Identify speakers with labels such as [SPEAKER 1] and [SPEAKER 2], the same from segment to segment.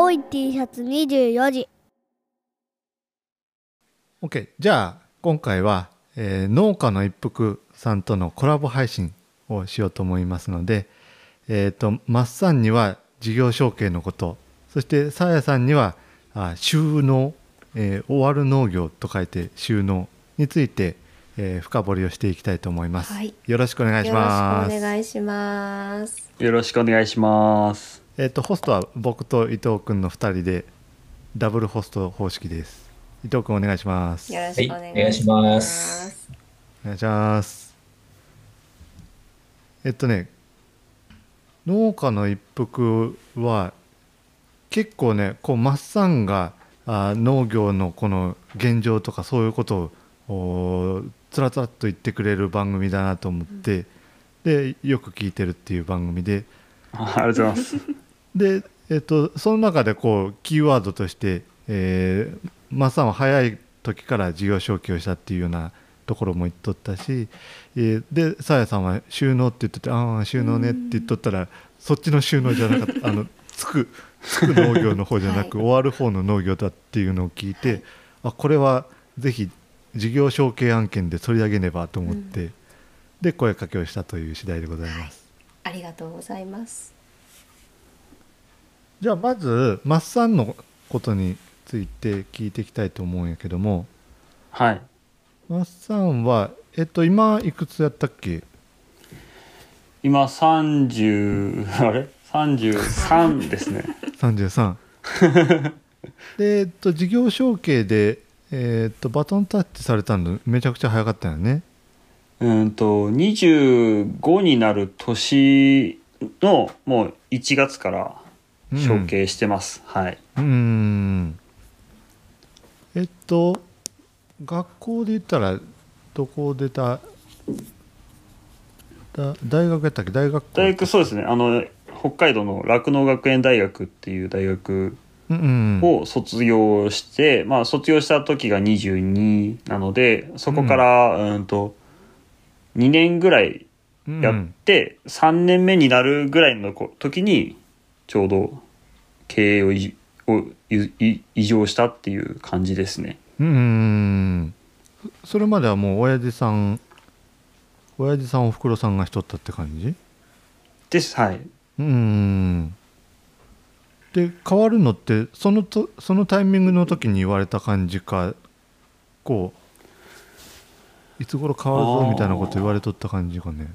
[SPEAKER 1] 青い T シャツ24時。
[SPEAKER 2] OK。 じゃあ今回は、農家の一服さんとのコラボ配信をしようと思いますので、マッサンには事業承継のこと、そしてサーヤさんには収納、終わる農業と書いて収納について、深掘りをしていきたいと思います、
[SPEAKER 3] はい、
[SPEAKER 2] よろしくお願いします。
[SPEAKER 3] よろしくお願いします。
[SPEAKER 4] よろしくお願いします。
[SPEAKER 2] ホストは僕と伊藤君の2人でダブルホスト方式です。伊藤君お願いします。
[SPEAKER 3] よろしくお願いします。
[SPEAKER 2] お願いします。農家の一服は結構ね、こうマッサンが農業のこの現状とかそういうことをつらつらっと言ってくれる番組だなと思って、でよく聞いてるっていう番組で、
[SPEAKER 4] ありがとうございます。
[SPEAKER 2] で、その中でこうキーワードとして、マッサンは早い時から事業承継をしたっていうようなところも言っとったし、でさやさんは収納って言ってて、ああ収納ねって言っとったら、そっちの収納じゃなかったつく農業の方じゃなく、終わる方の農業だっていうのを聞いて、これはぜひ事業承継案件で取り上げねばと思って、で声かけをしたという次第でございます、
[SPEAKER 3] ありがとうございます。
[SPEAKER 2] じゃあまずマッサンのことについて聞いていきたいと思うんやけども、
[SPEAKER 4] はい。
[SPEAKER 2] マッサンは今いくつやったっけ？
[SPEAKER 4] 今30あれ33ですね。
[SPEAKER 2] 33で、事業承継で、バトンタッチされたのめちゃくちゃ早かったよね。
[SPEAKER 4] 25になる年のもう1月から承継してます、はい。
[SPEAKER 2] 学校で言ったらどこ出た？大学やったっけ？大学
[SPEAKER 4] そうですね、北海道の酪農学園大学っていう大学を卒業して、卒業した時が22なので、そこから2年ぐらいやって、3年目になるぐらいの時にちょうど経営を移譲したっていう感じですね。
[SPEAKER 2] それまではもう親父さんおふくろさんがしとったって感じ
[SPEAKER 4] です。はい。
[SPEAKER 2] で変わるのってそのタイミングの時に言われた感じか、こういつ頃変わるぞみたいなこと言われとった感じかね。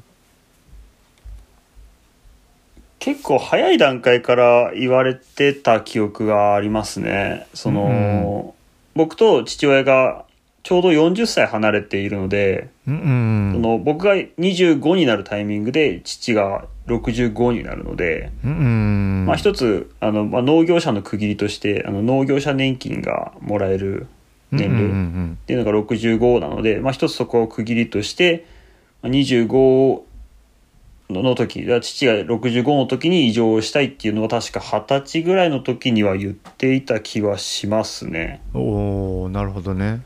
[SPEAKER 4] 結構早い段階から言われてた記憶がありますね。僕と父親がちょうど40歳離れているので、僕が25になるタイミングで父が65になるので、一つ農業者の区切りとして農業者年金がもらえる年齢っていうのが65なので、一つそこを区切りとして25の時、父が65の時に移譲したいっていうのは確か20歳ぐらいの時には言っていた気はしますね。
[SPEAKER 2] おー、なるほどね。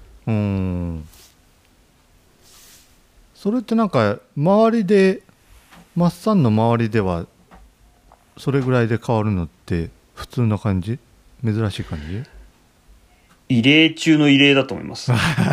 [SPEAKER 2] それってなんか周りでマッサンの周りではそれぐらいで変わるのって普通な感じ？珍しい感じ？
[SPEAKER 4] 異例中の異例だと思います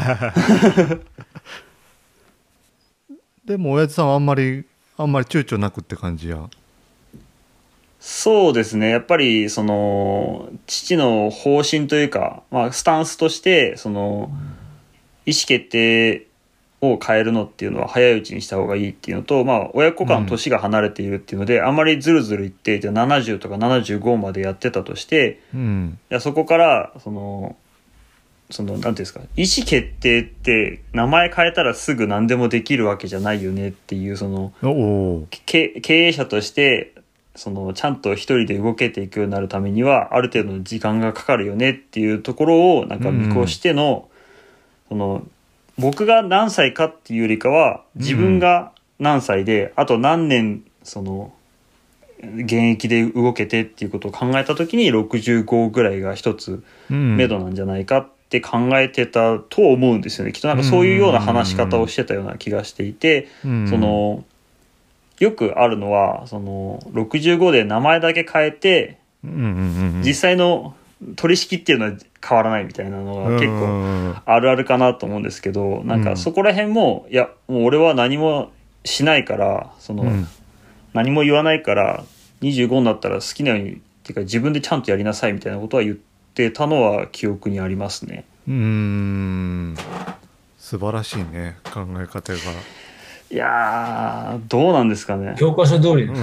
[SPEAKER 2] でも親父さんはあんまり躊躇なくって感じや。
[SPEAKER 4] そうですね、やっぱり父の方針というか、スタンスとして意思決定を変えるのっていうのは早いうちにした方がいいっていうのと、親子間の年が離れているっていうので、あんまりずるずるいってじゃあ70とか75までやってたとして、そこからなんていうんですか、意思決定って名前変えたらすぐ何でもできるわけじゃないよねっていう、経営者としてちゃんと一人で動けていくようになるためにはある程度の時間がかかるよねっていうところをなんか見越しての、僕が何歳かっていうよりかは自分が何歳で、あと何年現役で動けてっていうことを考えた時に65ぐらいが一つ目処なんじゃないかって考えてたと思うんですよね。きっとなんかそういうような話し方をしてたような気がしていて、よくあるのは65で名前だけ変えて
[SPEAKER 2] うんうんうんうん、
[SPEAKER 4] 実際の取引っていうのは変わらないみたいなのが結構あるあるかなと思うんですけど、なんかそこら辺も、いやもう俺は何もしないから、何も言わないから25になったら好きなようにっていうか自分でちゃんとやりなさいみたいなことは言ってたのは記憶にありますね。
[SPEAKER 2] 素晴らしいね、考え方が。
[SPEAKER 4] いやーどうなんですかね。
[SPEAKER 5] 教科書通り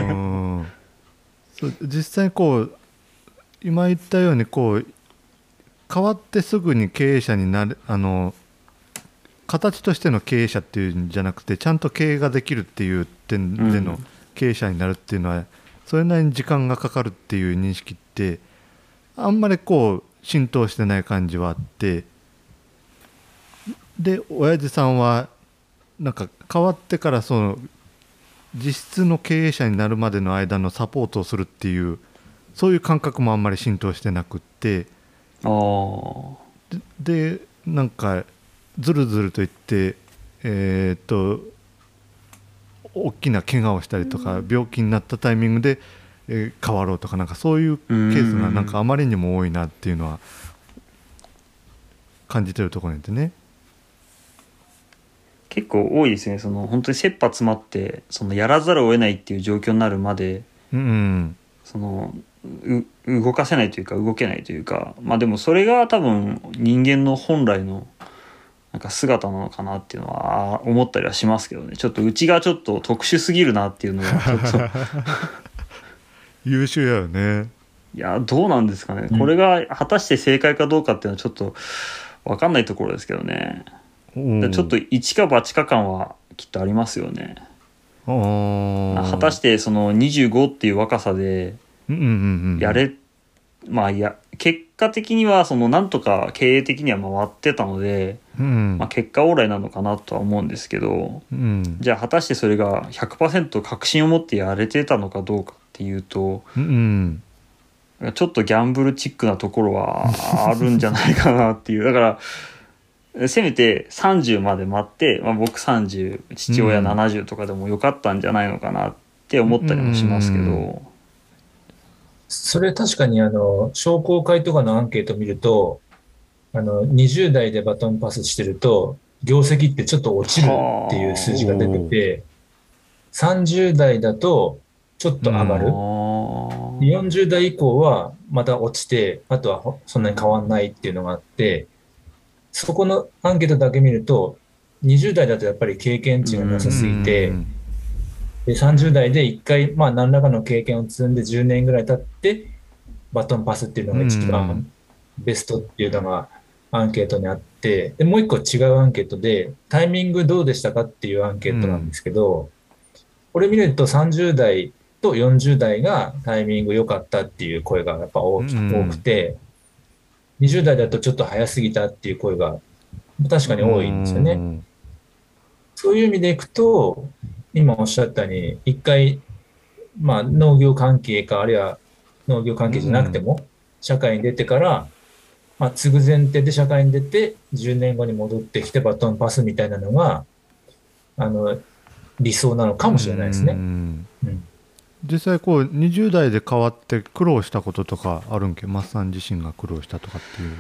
[SPEAKER 2] そう実際にこう今言ったようにこう変わってすぐに経営者になる形としての経営者っていうんじゃなくて、ちゃんと経営ができるっていう点での経営者になるっていうのは、それなりに時間がかかるっていう認識ってあんまりこう浸透してない感じはあって、で親父さんはなんか変わってからその実質の経営者になるまでの間のサポートをするっていう、そういう感覚もあんまり浸透してなくって、でなんかずるずるといって大きな怪我をしたりとか、病気になったタイミングで、変わろうとか、なんかそういうケースがなんかあまりにも多いなっていうのは感じてるところにいてね。
[SPEAKER 4] 結構多いですね。その本当に切羽詰まってそのやらざるを得ないっていう状況になるまで、その動かせないというか動けないというか、まあでもそれが多分人間の本来のなんか姿なのかなっていうのは思ったりはしますけどね。ちょっとうちがちょっと特殊すぎるなっていうのはちょっと
[SPEAKER 2] 優秀やよね。
[SPEAKER 4] いやどうなんですかね、これが果たして正解かどうかっていうのはちょっと分かんないところですけどね。ちょっと一か八か感はきっとありますよね。果たしてその25っていう若さでやれ、まあいや結果的にはそのなんとか経営的には回ってたので、まあ、結果オーライなのかなとは思うんですけど、じゃあ果たしてそれが 100% 確信を持ってやれてたのかどうかっていうと、ちょっとギャンブルチックなところはあるんじゃないかなっていう。だからせめて30まで待って、まあ、僕30父親70とかでもよかったんじゃないのかなって思ったりもしますけど、
[SPEAKER 5] それ確かに商工会とかのアンケートを見ると、20代でバトンパスしてると業績ってちょっと落ちるっていう数字が出てて、30代だとちょっと上がる、40代以降はまた落ちて、あとはそんなに変わんないっていうのがあって、そこのアンケートだけ見ると20代だとやっぱり経験値がなさすぎて、で30代で1回、まあ、何らかの経験を積んで10年ぐらい経ってバトンパスっていうのが一番ベストっていうのがアンケートにあって、でもう一個違うアンケートでタイミングどうでしたかっていうアンケートなんですけど、これ見ると30代と40代がタイミング良かったっていう声がやっぱ多くて、20代だとちょっと早すぎたっていう声が確かに多いんですよね。そういう意味でいくと今おっしゃったように一回、まあ、農業関係かあるいは農業関係じゃなくても社会に出てから、まあ、継ぐ前提で社会に出て10年後に戻ってきてバトンパスみたいなのが理想なのかもしれないですね。
[SPEAKER 2] 実際こう20代で変わって苦労したこととかあるんけ、マッさん自身が苦労したとかっていう。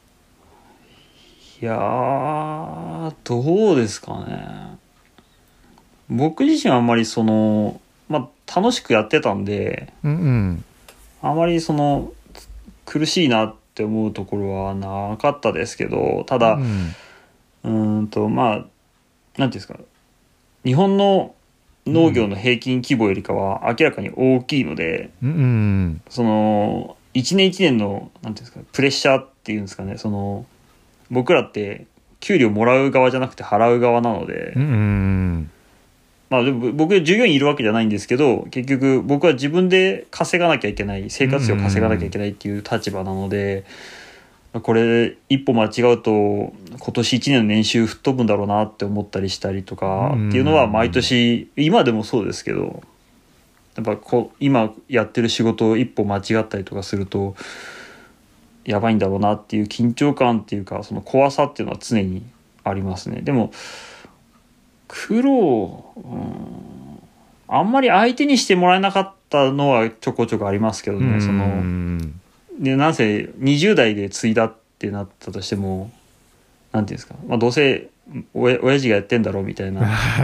[SPEAKER 4] いやーどうですかね。僕自身はあんまりその、まあ、楽しくやってたんで、あまりその苦しいなって思うところはなかったですけど、ただ、まあなんていうんですか、日本の農業の平均規模よりかは明らかに大きいので、その一年一年のなんていうんですか、プレッシャーっていうんですかね、その僕らって給料もらう側じゃなくて払う側なので、まあでも僕従業員いるわけじゃないんですけど、結局僕は自分で稼がなきゃいけない、生活費を稼がなきゃいけないっていう立場なので、これ一歩間違うと今年1年の年収吹っ飛ぶんだろうなって思ったりしたりとかっていうのは毎年、今でもそうですけど、やっぱ今やってる仕事を一歩間違ったりとかするとやばいんだろうなっていう緊張感っていうか、その怖さっていうのは常にありますね。でも苦労、あんまり相手にしてもらえなかったのはちょこちょこありますけどね。でなんせ20代で継いだってなったとしても、なんていうんですか、まあ、どうせ親父がやってんだろうみたいな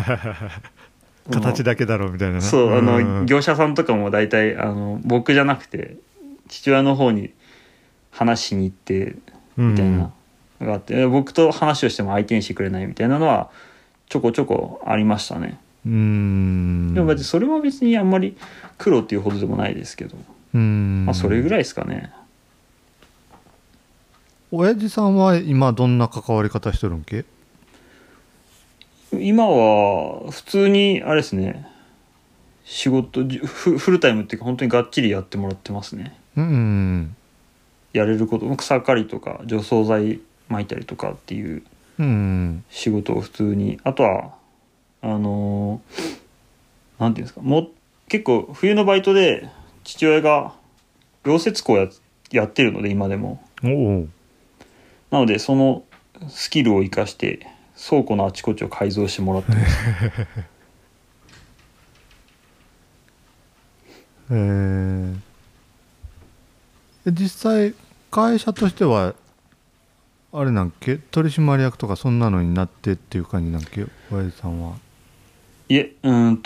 [SPEAKER 2] 形だけだろうみたいな。
[SPEAKER 4] そう業者さんとかも大体僕じゃなくて父親の方に話しに行ってみたいなのがあって、僕と話をしても相手にしてくれないみたいなのはちょこちょこありましたね。でも別にそれは別にあんまり苦労っていうほどでもないですけど、まあそれぐらいですかね。
[SPEAKER 2] 親父さんは今どんな関わり方してるんけ？
[SPEAKER 4] 今は普通にあれですね、仕事フルタイムっていうか本当にがっちりやってもらってますね。やれること、草刈りとか除草剤撒いたりとかっていう仕事を普通に、あとはなんていうんですか、結構冬のバイトで父親が溶接工やってるので今でも。なのでそのスキルを生かして倉庫のあちこちを改造してもらってます
[SPEAKER 2] 実際会社としてはあれなんけ、取締役とかそんなのになってっていう感じなんけ、親父さんは。
[SPEAKER 4] いえ、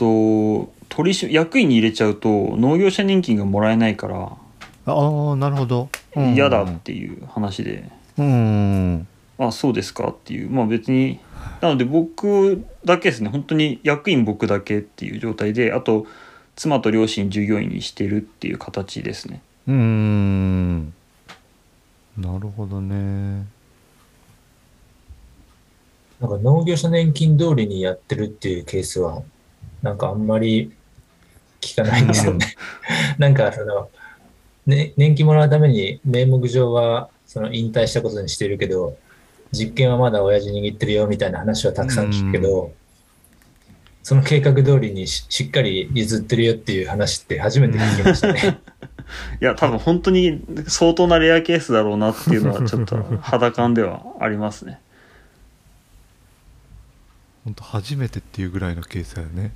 [SPEAKER 4] 役員に入れちゃうと農業者年金がもらえないから、
[SPEAKER 2] なるほど、
[SPEAKER 4] 嫌だっていう話で、あ、そうですかっていう、まあ別に、なので僕だけですね、本当に役員僕だけっていう状態で、あと妻と両親従業員にしてるっていう形ですね。
[SPEAKER 2] なるほどね。
[SPEAKER 5] なんか農業者年金通りにやってるっていうケースはなんかあんまり聞かないんですよね。なんかね、年金もらうために名目上は引退したことにしてるけど、実権はまだ親父握ってるよみたいな話はたくさん聞くけど、その計画通りにしっかり譲ってるよっていう話って初めて聞きましたね。
[SPEAKER 4] いや多分本当に相当なレアケースだろうなっていうのはちょっと肌感ではありますね。
[SPEAKER 2] 本当初めてっていうぐらいのケースだよね。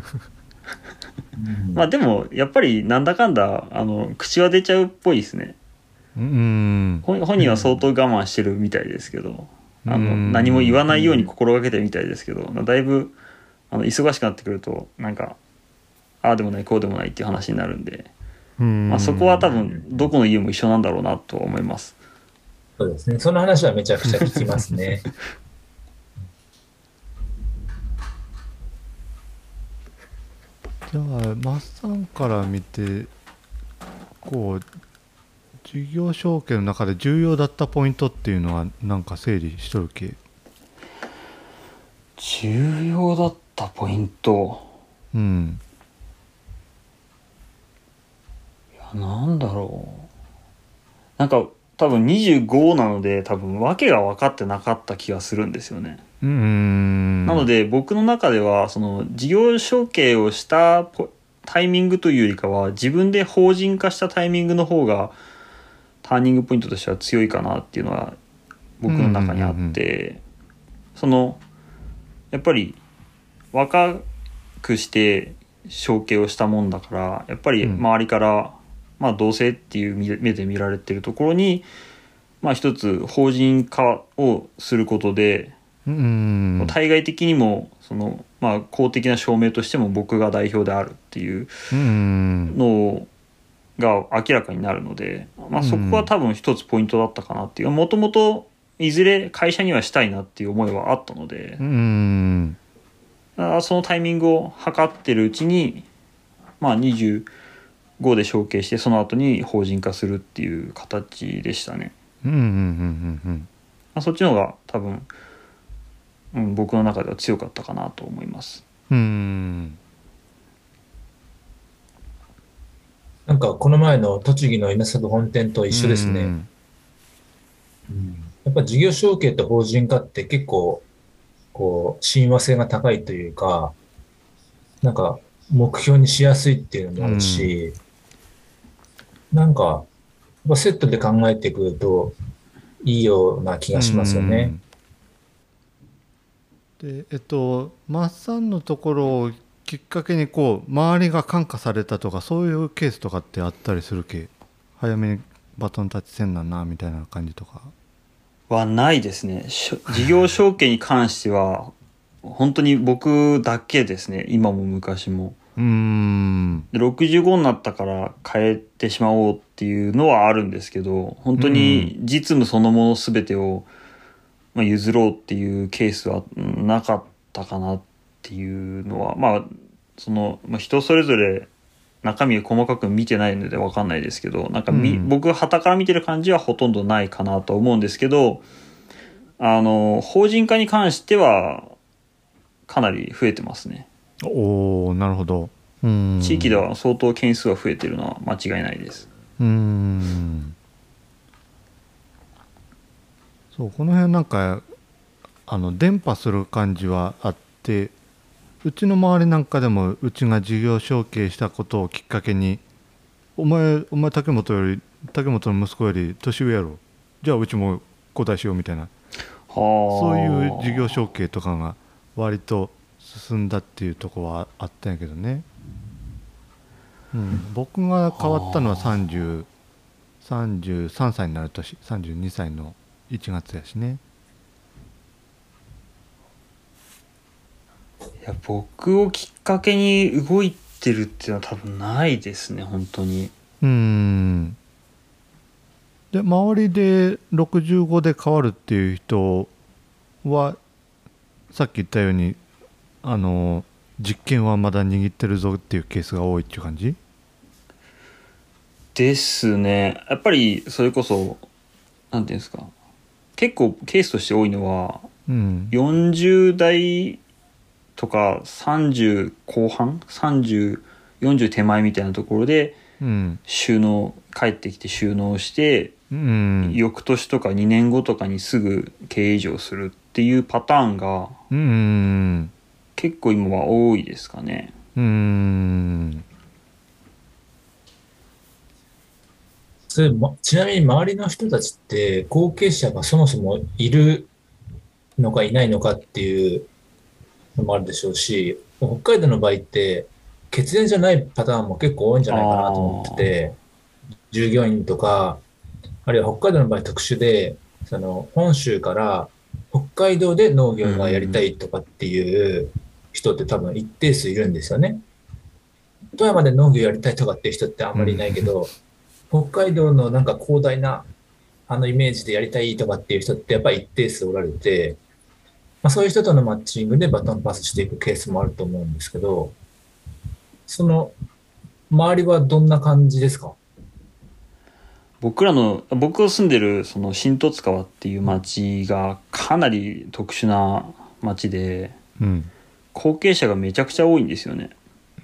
[SPEAKER 4] まあでもやっぱりなんだかんだ口は出ちゃうっぽいですね。本人は相当我慢してるみたいですけど、何も言わないように心がけてるみたいですけど、だいぶ忙しくなってくるとなんかああでもないこうでもないっていう話になるんで、まあ、そこは多分どこの家も一緒なんだろうなと思います。
[SPEAKER 5] そうですね、その話はめちゃくちゃ聞きますね。
[SPEAKER 2] じゃあマッさんから見てこう事業承継の中で重要だったポイントっていうのはなんか整理しとるけ？
[SPEAKER 4] 重要だったポイント、いやなんだろう、なんか多分25なので多分訳が分かってなかった気がするんですよね。なので僕の中ではその事業承継をしたタイミングというよりかは自分で法人化したタイミングの方がターニングポイントとしては強いかなっていうのは僕の中にあって、やっぱり若くして承継をしたもんだからやっぱり周りから、まあ同性っていう目で見られてるところに、まあ一つ法人化をすることで、対外的にもまあ公的な証明としても僕が代表であるっていうのが明らかになるので、まあそこは多分一つポイントだったかなっていう、もともといずれ会社にはしたいなっていう思いはあったので、そのタイミングを測ってるうちに、まあ25で承継してその後に法人化するっていう形でしたね。そっちの方が多分、僕の中では強かったかなと思います。
[SPEAKER 5] なんかこの前の栃木の稲作本店と一緒ですね。やっぱ事業承継と法人化って結構こう親和性が高いというか、なんか目標にしやすいっていうのもあるし、なんかやっぱセットで考えてくるといいような気がしますよね。
[SPEAKER 2] でマッサンのところをきっかけにこう周りが感化されたとかそういうケースとかってあったりするけ？早めにバトンタッチせんなんなみたいな感じとか
[SPEAKER 4] はないですね。事業承継に関しては本当に僕だけですね。今も昔も。で65になったから変えてしまおうっていうのはあるんですけど、本当に実務そのもの全てを譲ろうっていうケースはなかったかなっていうのは、人それぞれ中身を細かく見てないので分かんないですけど、僕傍から見てる感じはほとんどないかなと思うんですけど、法人化に関してはかなり増えてますね。
[SPEAKER 2] おー、なるほど。
[SPEAKER 4] 地域では相当件数は増えてるのは間違いないです。
[SPEAKER 2] そう、この辺なんか伝播する感じはあって、うちの周りなんかでもうちが事業承継したことをきっかけにお前竹本の息子より年上やろ、じゃあうちも交代しようみたいな、そういう事業承継とかが割と進んだっていうところはあったんやけどね。僕が変わったのは33歳になる年、32歳の1月やしね。
[SPEAKER 4] いや、僕をきっかけに動いてるっていうのは多分ないですね、本当に。
[SPEAKER 2] で、周りで65で変わるっていう人はさっき言ったように実験はまだ握ってるぞっていうケースが多いっていう感じ
[SPEAKER 4] ですね。やっぱりそれこそなんていうんですか、結構ケースとして多いのは、40代とか30後半、30、40手前みたいなところで帰ってきて収納して、翌年とか2年後とかにすぐ経営移譲するっていうパターンが結構今は多いですかね。
[SPEAKER 5] ちなみに周りの人たちって後継者がそもそもいるのかいないのかっていうのもあるでしょうし、北海道の場合って血縁じゃないパターンも結構多いんじゃないかなと思ってて、従業員とか、あるいは北海道の場合特殊で、本州から北海道で農業がやりたいとかっていう人って多分一定数いるんですよね。富山で農業やりたいとかっていう人ってあんまりいないけど、北海道のなんか広大なイメージでやりたいとかっていう人ってやっぱり一定数おられて、そういう人とのマッチングでバトンパスしていくケースもあると思うんですけど、その周りはどんな感じですか？
[SPEAKER 4] 僕が住んでるその新十津川っていう町がかなり特殊な町で、後継者がめちゃくちゃ多いんですよね。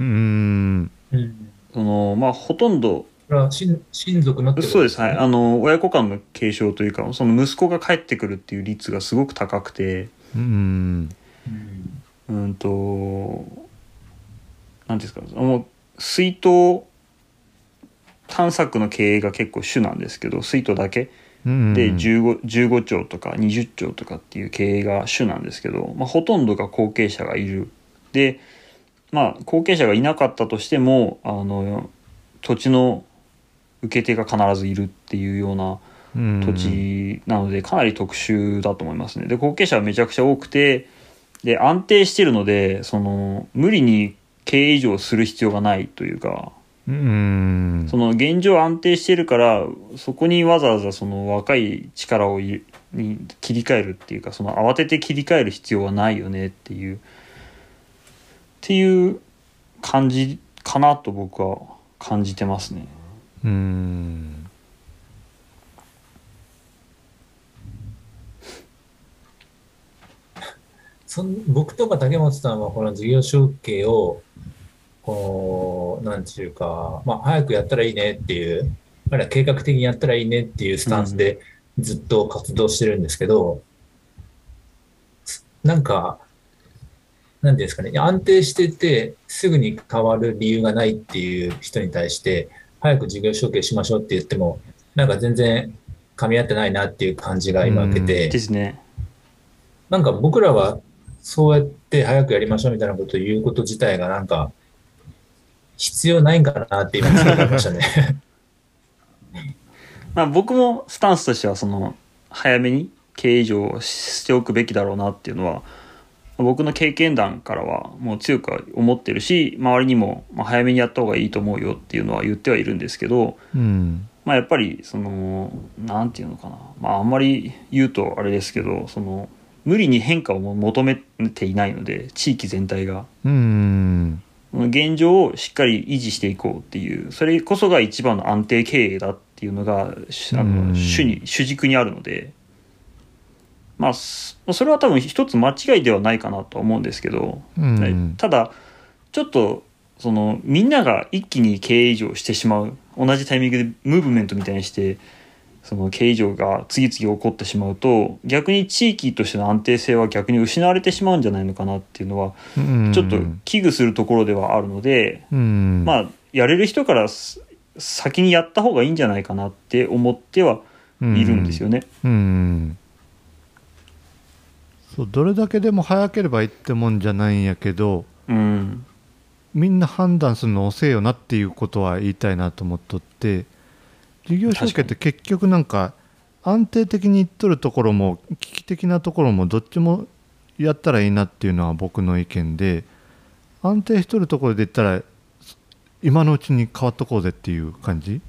[SPEAKER 4] ほとんど
[SPEAKER 5] 親族のってことですね。
[SPEAKER 4] そうです。はい。親子間の継承というか、その息子が帰ってくるっていう率がすごく高くて、なんていうんですか、水筒探索の経営が結構主なんですけど、水筒だけで15兆とか20兆とかっていう経営が主なんですけど、ほとんどが後継者がいる。で、後継者がいなかったとしても土地の受け手が必ずいるっていうような土地なので、かなり特殊だと思いますね。で、後継者はめちゃくちゃ多くて、で安定してるので、無理に経営移譲する必要がないというか、その現状安定してるから、そこにわざわざその若い力に切り替えるっていうか、慌てて切り替える必要はないよねっていう感じかなと僕は感じてますね。
[SPEAKER 5] 僕とか竹本さんはこの事業承継をなんていうか、早くやったらいいねっていう、あるいは計画的にやったらいいねっていうスタンスでずっと活動してるんですけど、なんか、なんていうんですかね、安定しててすぐに変わる理由がないっていう人に対して、早く事業承継しましょうって言っても、なんか全然噛み合ってないなっていう感じが今受けて、
[SPEAKER 4] ですね。
[SPEAKER 5] なんか僕らはそうやって早くやりましょうみたいなことを言うこと自体がなんか必要ないんかなって今すごい思いましたね。
[SPEAKER 4] まあ僕もスタンスとしてはその早めに経営上しておくべきだろうなっていうのは僕の経験談からはもう強く思ってるし、周りにも早めにやった方がいいと思うよっていうのは言ってはいるんですけど、
[SPEAKER 2] うん
[SPEAKER 4] まあやっぱりそのなんていうのかな、まああんまり言うとあれですけど、その無理に変化を求めていないので、地域全体が
[SPEAKER 2] うん
[SPEAKER 4] 現状をしっかり維持していこうっていう、それこそが一番の安定経営だっていうのが主軸にあるので、まあそれは多分一つ間違いではないかなとは思うんですけど、ただちょっとそのみんなが一気に経営移譲してしまう、同じタイミングでムーブメントみたいにしてその経営移譲が次々起こってしまうと、逆に地域としての安定性は逆に失われてしまうんじゃないのかなっていうのはちょっと危惧するところではあるので、まあやれる人から先にやった方がいいんじゃないかなって思ってはいるんですよね。
[SPEAKER 2] そう、どれだけでも早ければいいってもんじゃないんやけど、みんな判断するの遅えよなっていうことは言いたいなと思っとって、事業承継って結局なんか安定的にいっとるところも危機的なところもどっちもやったらいいなっていうのは僕の意見で、安定しとるところで言ったら今のうちに変わっとこうぜっていう感じ。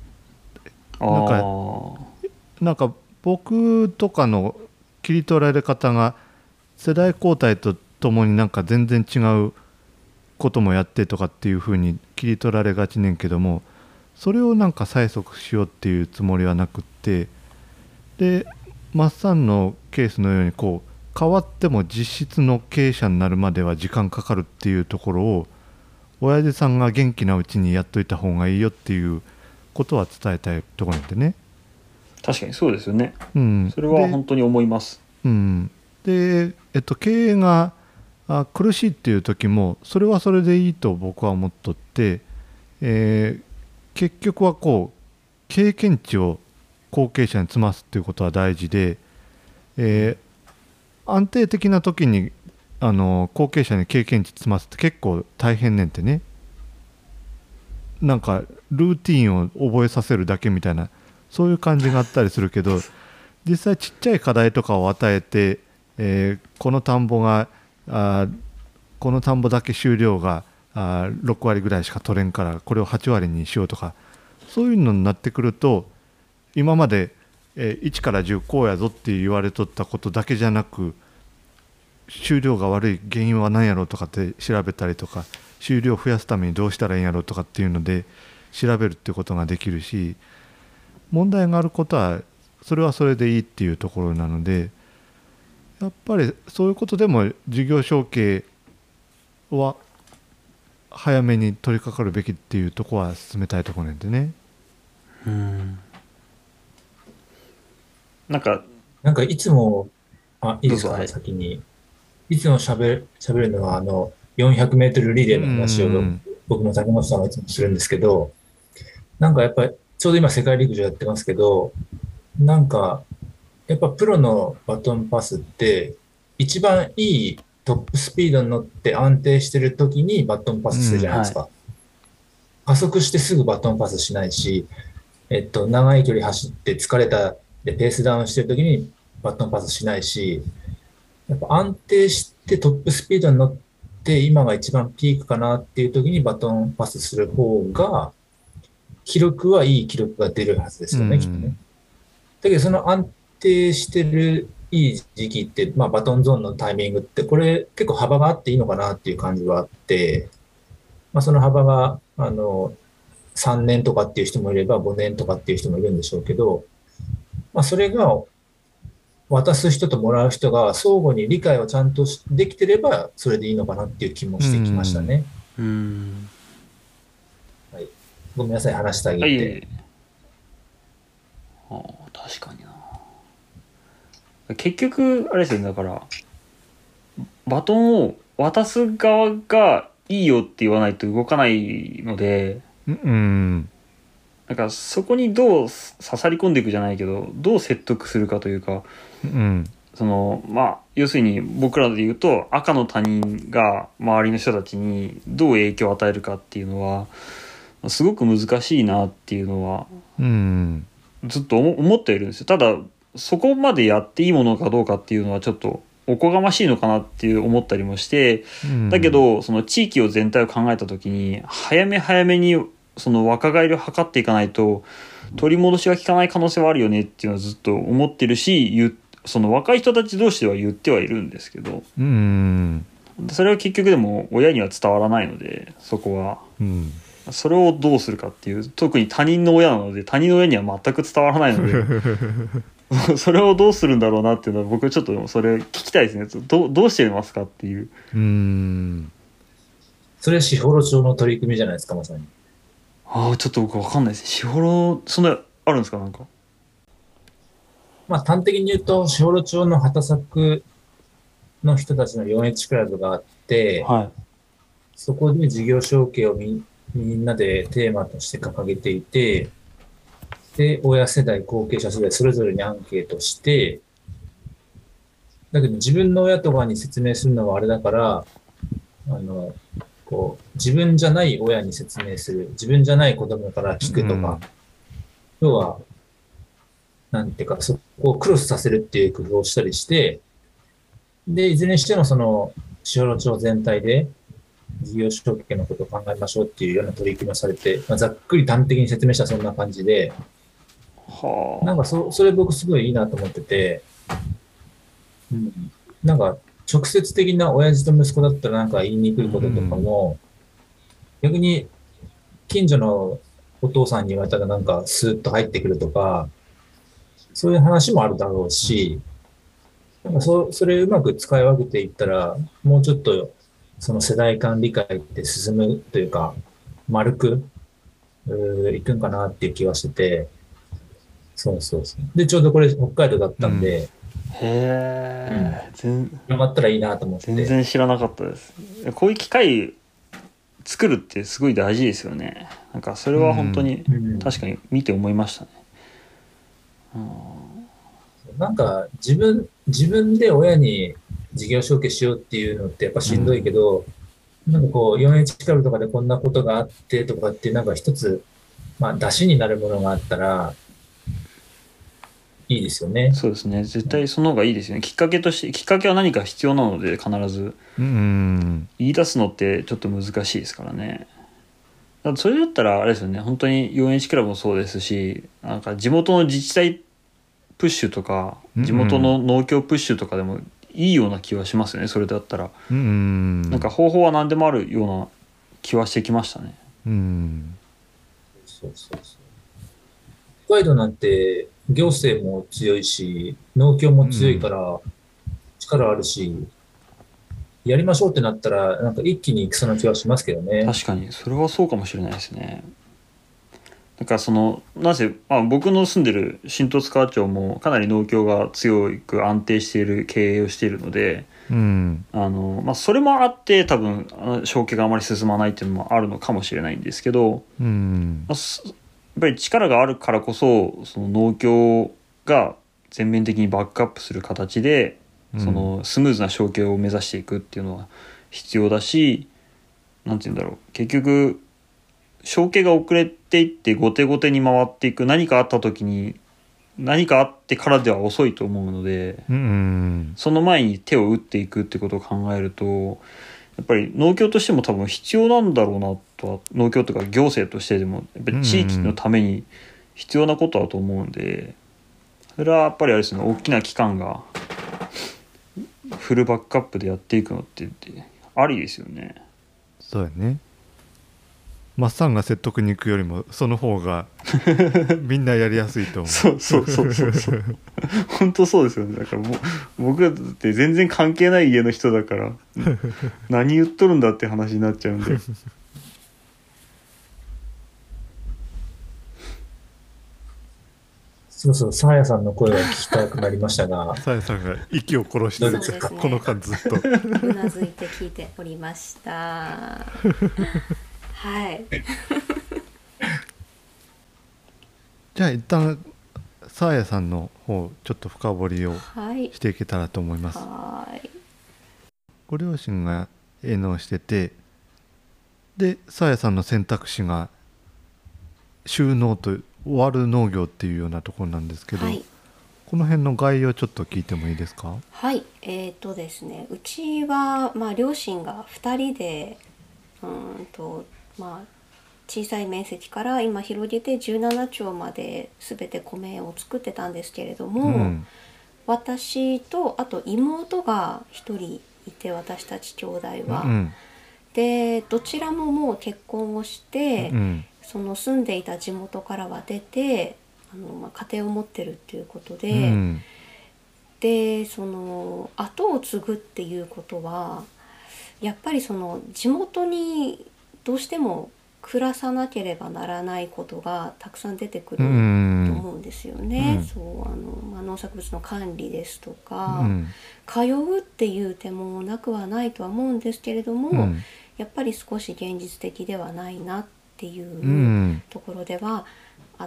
[SPEAKER 2] なんか僕とかの切り取られ方が世代交代とともになんか全然違うこともやってとかっていう風に切り取られがちねんけども、それをなんか催促しようっていうつもりはなくって、でマッサンのケースのようにこう変わっても実質の経営者になるまでは時間かかるっていうところを親父さんが元気なうちにやっといた方がいいよっていうことは伝えたいところなんでね。
[SPEAKER 4] 確かにそうですよね、それは本当に思います。
[SPEAKER 2] で、経営が苦しいっていう時もそれはそれでいいと僕は思っとって、結局はこう経験値を後継者に積ますっていうことは大事で、安定的な時に後継者に経験値積ますって結構大変ねんってね。なんかルーティンを覚えさせるだけみたいなそういう感じがあったりするけど、実際ちっちゃい課題とかを与えて、この田んぼだけ収量が6割ぐらいしか取れんからこれを8割にしようとか、そういうのになってくると今まで、1から10こうやぞって言われとったことだけじゃなく、収量が悪い原因は何やろうとかって調べたりとか、収量を増やすためにどうしたらいいんやろうとかっていうので調べるってことができるし、問題があることはそれはそれでいいっていうところなので、やっぱりそういうことでも事業承継は早めに取り掛かるべきっていうところは進めたいところなんでね。
[SPEAKER 4] なんか
[SPEAKER 5] いつもいいですかね、先に。いつも喋るのは400メートルリレーの話を僕の竹本さんはいつもするんですけど、なんかやっぱりちょうど今世界陸上やってますけど、なんかやっぱプロのバトンパスって一番いいトップスピードに乗って安定してる時にバトンパスするじゃないですか。加速してすぐバトンパスしないし、長い距離走って疲れたでペースダウンしてる時にバトンパスしないし、やっぱ安定してトップスピードに乗って今が一番ピークかなっていう時にバトンパスする方が記録はいい記録が出るはずですよね、きっとね。だけどその安定してるいい時期って、バトンゾーンのタイミングってこれ結構幅があっていいのかなっていう感じはあって、その幅が3年とかっていう人もいれば5年とかっていう人もいるんでしょうけど、それが渡す人ともらう人が相互に理解をちゃんとできてればそれでいいのかなっていう気もしてきましたね。はい、ごめんなさい、話してあげて。
[SPEAKER 4] 確かにな。結局あれですよね、だからバトンを渡す側がいいよって言わないと動かないので、なんかそこにどう刺さり込んでいくじゃないけど、どう説得するかというか、 そのまあ要するに僕らで言うと赤の他人が周りの人たちにどう影響を与えるかっていうのはすごく難しいなっていうのは
[SPEAKER 2] うん
[SPEAKER 4] ずっと思っているんですよ。ただそこまでやっていいものかどうかっていうのはちょっとおこがましいのかなっていう思ったりもして、だけどその地域を全体を考えた時に早め早めにその若返りを図っていかないと取り戻しが効かない可能性はあるよねっていうのはずっと思ってるし、その若い人たち同士では言ってはいるんですけど、
[SPEAKER 2] うん
[SPEAKER 4] それは結局でも親には伝わらないので、そこは
[SPEAKER 2] うん
[SPEAKER 4] それをどうするかっていう、特に他人の親なので他人の親には全く伝わらないのでそれをどうするんだろうなっていうのは僕ちょっとそれ聞きたいですね。どうしてますかっていう。
[SPEAKER 5] それ士幌町の取り組みじゃないですか、まさに。
[SPEAKER 4] ああ、ちょっと僕わかんないです。士幌そんなあるんですか？なんか
[SPEAKER 5] まあ端的に言うと、士幌町の畑作の人たちの 4H クラブがあって、
[SPEAKER 4] はい。
[SPEAKER 5] そこで事業承継をみんなでテーマとして掲げていて、で、親世代、後継者世代、それぞれにアンケートして、だけど自分の親とかに説明するのはあれだから、自分じゃない親に説明する。自分じゃない子供から聞くとか、要は、なんていうか、そこをクロスさせるっていう工夫をしたりして、で、いずれにしてもその、士幌町全体で、事業承継のことを考えましょうっていうような取り組みをされて、ざっくり端的に説明したらそんな感じで、なんかそれ僕すごいいいなと思ってて、なんか直接的な親父と息子だったらなんか言いにくいこととかも、逆に近所のお父さんに言われたらなんかスーッと入ってくるとか、そういう話もあるだろうし、なんかそれうまく使い分けていったら、もうちょっとその世代間理解って進むというか、丸くいくんかなっていう気がしてて、そう。で、ちょうどこれ北海道だったんで、広まったらいいなと思って。
[SPEAKER 4] 全然知らなかったです。こういう機会作るってすごい大事ですよね。なんかそれは本当に確かに見て思いましたね。
[SPEAKER 5] なんか自分で親に事業承継しようっていうのってやっぱしんどいけど、なんかこう 4H クラブとかでこんなことがあってとかってなんか一つ、まあ出しになるものがあったらいいですよね。
[SPEAKER 4] そうですね。絶対その方がいいですよね。きっかけは何か必要なので必ず言い出すのってちょっと難しいですからね。だそれだったらあれですよね。本当に 4H クラブもそうですし、なんか地元の自治体プッシュとか地元の農協プッシュとかでもいいような気はしますよね。それだったらなんか方法は何でもあるような気はしてきましたね。
[SPEAKER 5] そう。北海道なんて行政も強いし農協も強いから力あるし、やりましょうってなったらなんか一気にいきそうな気はしますけどね。
[SPEAKER 4] 確かにそれはそうかもしれないですね。だからそのなぜ、僕の住んでる新十津川町もかなり農協が強く安定している経営をしているので、それもあって多分承継があまり進まないっていうのもあるのかもしれないんですけど、やっぱり力があるからこそその農協が全面的にバックアップする形でそのスムーズな承継を目指していくっていうのは必要だし、なんて言うんだろう、結局承継が遅れていって後手後手に回っていく、何かあった時に何かあってからでは遅いと思うので、その前に手を打っていくってことを考えるとやっぱり農協としても多分必要なんだろうなとは、農協とか行政としてでもやっぱり地域のために必要なことだと思うんで、それはやっぱりあれですね、大きな機関がフルバックアップでやっていくのってありですよね。
[SPEAKER 2] そうやね。マッサンが説得に行くよりもその方がみんなやりやすいと思う。
[SPEAKER 4] そう本当そうですよね。だから僕だって全然関係ない家の人だから何言っとるんだって話になっちゃうんで
[SPEAKER 5] そうサーヤさんの声が聞きたくなりましたが
[SPEAKER 2] サーヤさんが息を殺してる、ね、この間ずっと
[SPEAKER 3] うなずいて聞いておりましたはい
[SPEAKER 2] じゃあ一旦さあやさんの方ちょっと深掘りを
[SPEAKER 3] はい
[SPEAKER 2] していけたらと思います。
[SPEAKER 3] はーい
[SPEAKER 2] ご両親が営農してて、でさあやさんの選択肢が収納と終わる農業っていうようなところなんですけど、
[SPEAKER 3] はい
[SPEAKER 2] この辺の概要ちょっと聞いてもいいですか？
[SPEAKER 3] はいですね、うちは、両親が2人で小さい面積から今広げて17丁まで全て米を作ってたんですけれども、
[SPEAKER 2] うん
[SPEAKER 3] 私とあと妹が1人いて、私たち兄弟は、
[SPEAKER 2] うん
[SPEAKER 3] でどちらももう結婚をして、
[SPEAKER 2] うん
[SPEAKER 3] その住んでいた地元からは出て家庭を持ってるっていうこと
[SPEAKER 2] う
[SPEAKER 3] で、
[SPEAKER 2] ん
[SPEAKER 3] でその後を継ぐっていうことはやっぱりその地元にどうしても暮らさなければならないことがたくさん出てくると思うんですよね。
[SPEAKER 2] うん
[SPEAKER 3] そう農作物の管理ですとか、
[SPEAKER 2] うん
[SPEAKER 3] 通うっていう手もなくはないとは思うんですけれども、
[SPEAKER 2] うん
[SPEAKER 3] やっぱり少し現実的ではないなっていう
[SPEAKER 2] うん
[SPEAKER 3] ところではあって、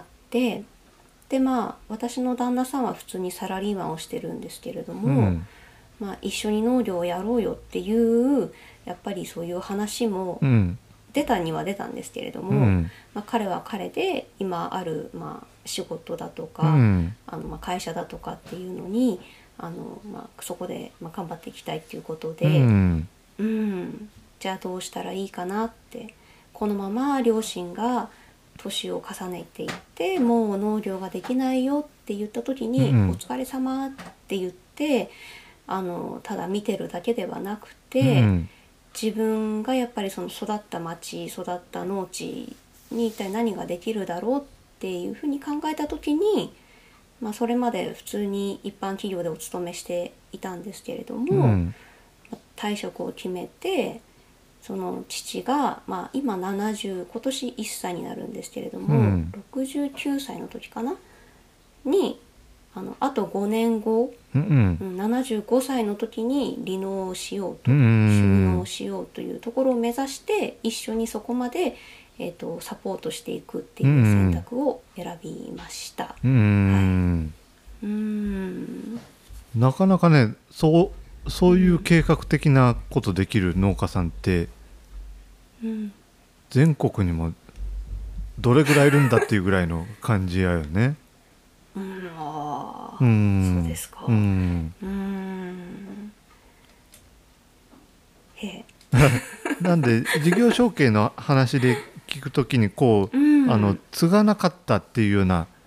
[SPEAKER 3] で私の旦那さんは普通にサラリーマンをしてるんですけれども、
[SPEAKER 2] うん
[SPEAKER 3] 一緒に農業をやろうよっていうやっぱりそういう話も
[SPEAKER 2] うん
[SPEAKER 3] 出たには出たんですけれども、
[SPEAKER 2] うん
[SPEAKER 3] 彼は彼で今ある、仕事だと
[SPEAKER 2] う
[SPEAKER 3] か、
[SPEAKER 2] ん
[SPEAKER 3] 会社だとかっていうのにそこで、頑張っていきたいっていうこと
[SPEAKER 2] う
[SPEAKER 3] で、
[SPEAKER 2] ん
[SPEAKER 3] じゃあどうしたらいいかなって、このまま両親が年を重ねていってもう農業ができないよって言った時に、
[SPEAKER 2] うん
[SPEAKER 3] お疲れ様って言ってただ見てるだけではなく
[SPEAKER 2] う
[SPEAKER 3] て、
[SPEAKER 2] ん
[SPEAKER 3] 自分がやっぱりその育った町育った農地に一体何ができるだろうっていうふうに考えた時に、それまで普通に一般企業でお勤めしていたんですけれども、
[SPEAKER 2] うん
[SPEAKER 3] 退職を決めて、その父が、今70今年1歳になるんですけれども、
[SPEAKER 2] うん
[SPEAKER 3] 69歳の時かなにあと5年後、
[SPEAKER 2] うん
[SPEAKER 3] 75歳の時に離農をしようと、
[SPEAKER 2] うん
[SPEAKER 3] 収納をしようというところを目指して一緒にそこまで、サポートしていくっていう選択を選びました。
[SPEAKER 2] うんなかなかねそういう計画的なことできる農家さんって全国にもどれぐらいいるんだっていうぐらいの感じやよね。
[SPEAKER 3] そうですか。へえ。
[SPEAKER 2] なんで事業承継の話で聞くときに継がなかったっていうような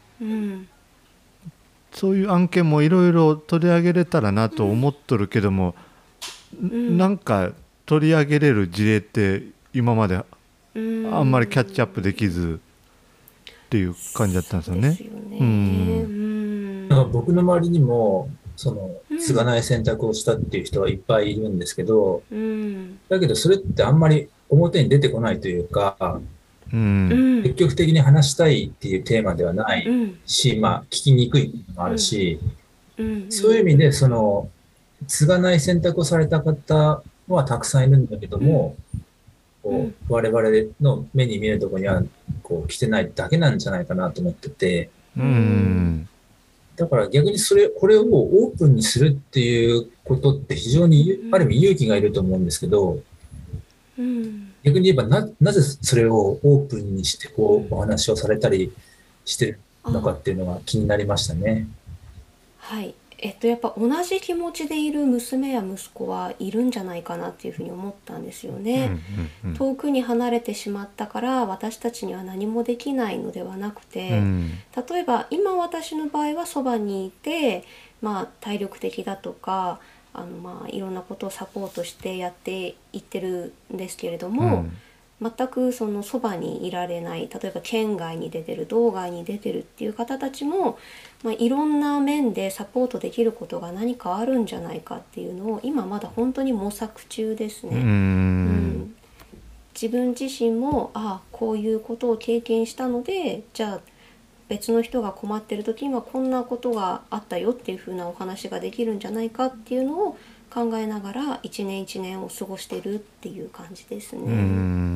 [SPEAKER 2] そういう案件もいろいろ取り上げれたらなと思っとるけども、なんか取り上げれる事例って今まであんまりキャッチアップできずっていう感じだったんですよね。
[SPEAKER 3] そうですよね。
[SPEAKER 5] なんか僕の周りにも継がない選択をしたっていう人はいっぱいいるんですけど、だけどそれってあんまり表に出てこないというか、積極的に話したいっていうテーマではないし、聞きにくいのもあるし、そういう意味で継がない選択をされた方はたくさんいるんだけども、我々の目に見えるところには来てないだけなんじゃないかなと思ってて、だから逆にこれをオープンにするっていうことって非常にある意味勇気がいると思うんですけど、逆に言えばなぜそれをオープンにしてお話をされたりしてるのかっていうのが気になりましたね。
[SPEAKER 3] はい。やっぱ同じ気持ちでいる娘や息子はいるんじゃないかなっていうふうに思ったんですよね。遠くに離れてしまったから私たちには何もできないのではなくて、例えば今私の場合はそばにいて、体力的だとかいろんなことをサポートしてやっていってるんですけれども、全くそばにいられない、例えば県外に出てる道外に出てるっていう方たちも、いろんな面でサポートできることが何かあるんじゃないかっていうのを今まだ本当に模索中ですね。自分自身もこういうことを経験したので、じゃあ別の人が困ってる時にはこんなことがあったよっていう風なお話ができるんじゃないかっていうのを考えながら一年一年を過ごしてるっていう感じですね。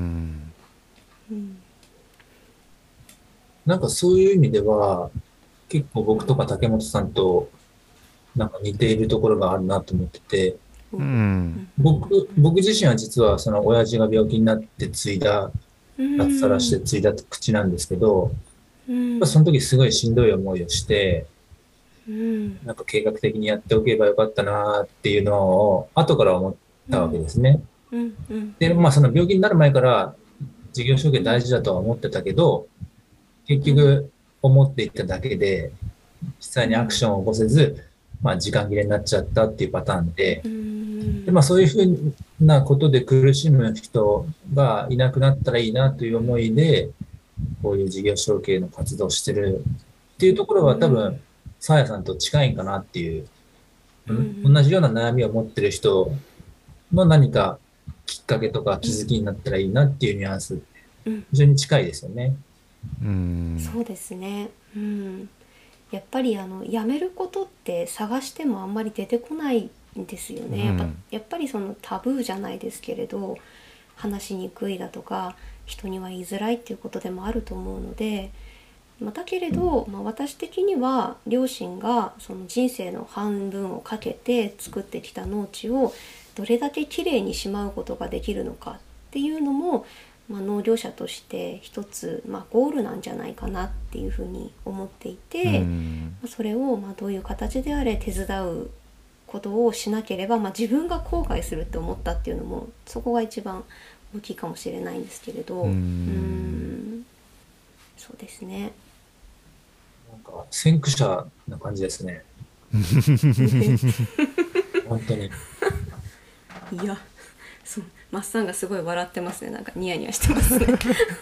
[SPEAKER 5] なんかそういう意味では結構僕とか竹本さんとなんか似ているところがあるなと思ってて、
[SPEAKER 2] うん
[SPEAKER 5] 僕自身は実はその親父が病気になって継いだ、脱サラして継いだ口なんですけど、やっぱその時すごいしんどい思いをして、なんか計画的にやっておけばよかったなっていうのを後から思ったわけですね。で、まあその病気になる前から事業承継大事だとは思ってたけど、結局思っていただけで、実際にアクションを起こせず、まあ時間切れになっちゃったっていうパターンで、まあそういうふうなことで苦しむ人がいなくなったらいいなという思いで、こういう事業承継の活動をしてるっていうところは多分、さやさんと近いんかなっていう、同じような悩みを持ってる人の何かきっかけとか気づきになったらいいなっていうニュアンス、非常に近いですよね。
[SPEAKER 3] そうですね。やっぱりやめることって探してもあんまり出てこないんですよね。やっぱりそのタブーじゃないですけれど、話しにくいだとか人には言いづらいっていうことでもあると思うので、だけれど、私的には両親がその人生の半分をかけて作ってきた農地をどれだけきれいにしまうことができるのかっていうのも、農業者として一つ、ゴールなんじゃないかなっていうふうに思っていて、それをどういう形であれ手伝うことをしなければ、自分が後悔するって思ったっていうのもそこが一番大きいかもしれないんですけれど、そうですね。
[SPEAKER 5] なんか先駆者な感じですね。本当に。
[SPEAKER 3] いや、そうマッサンがすごい笑ってますね。なんかニヤニヤしてますね。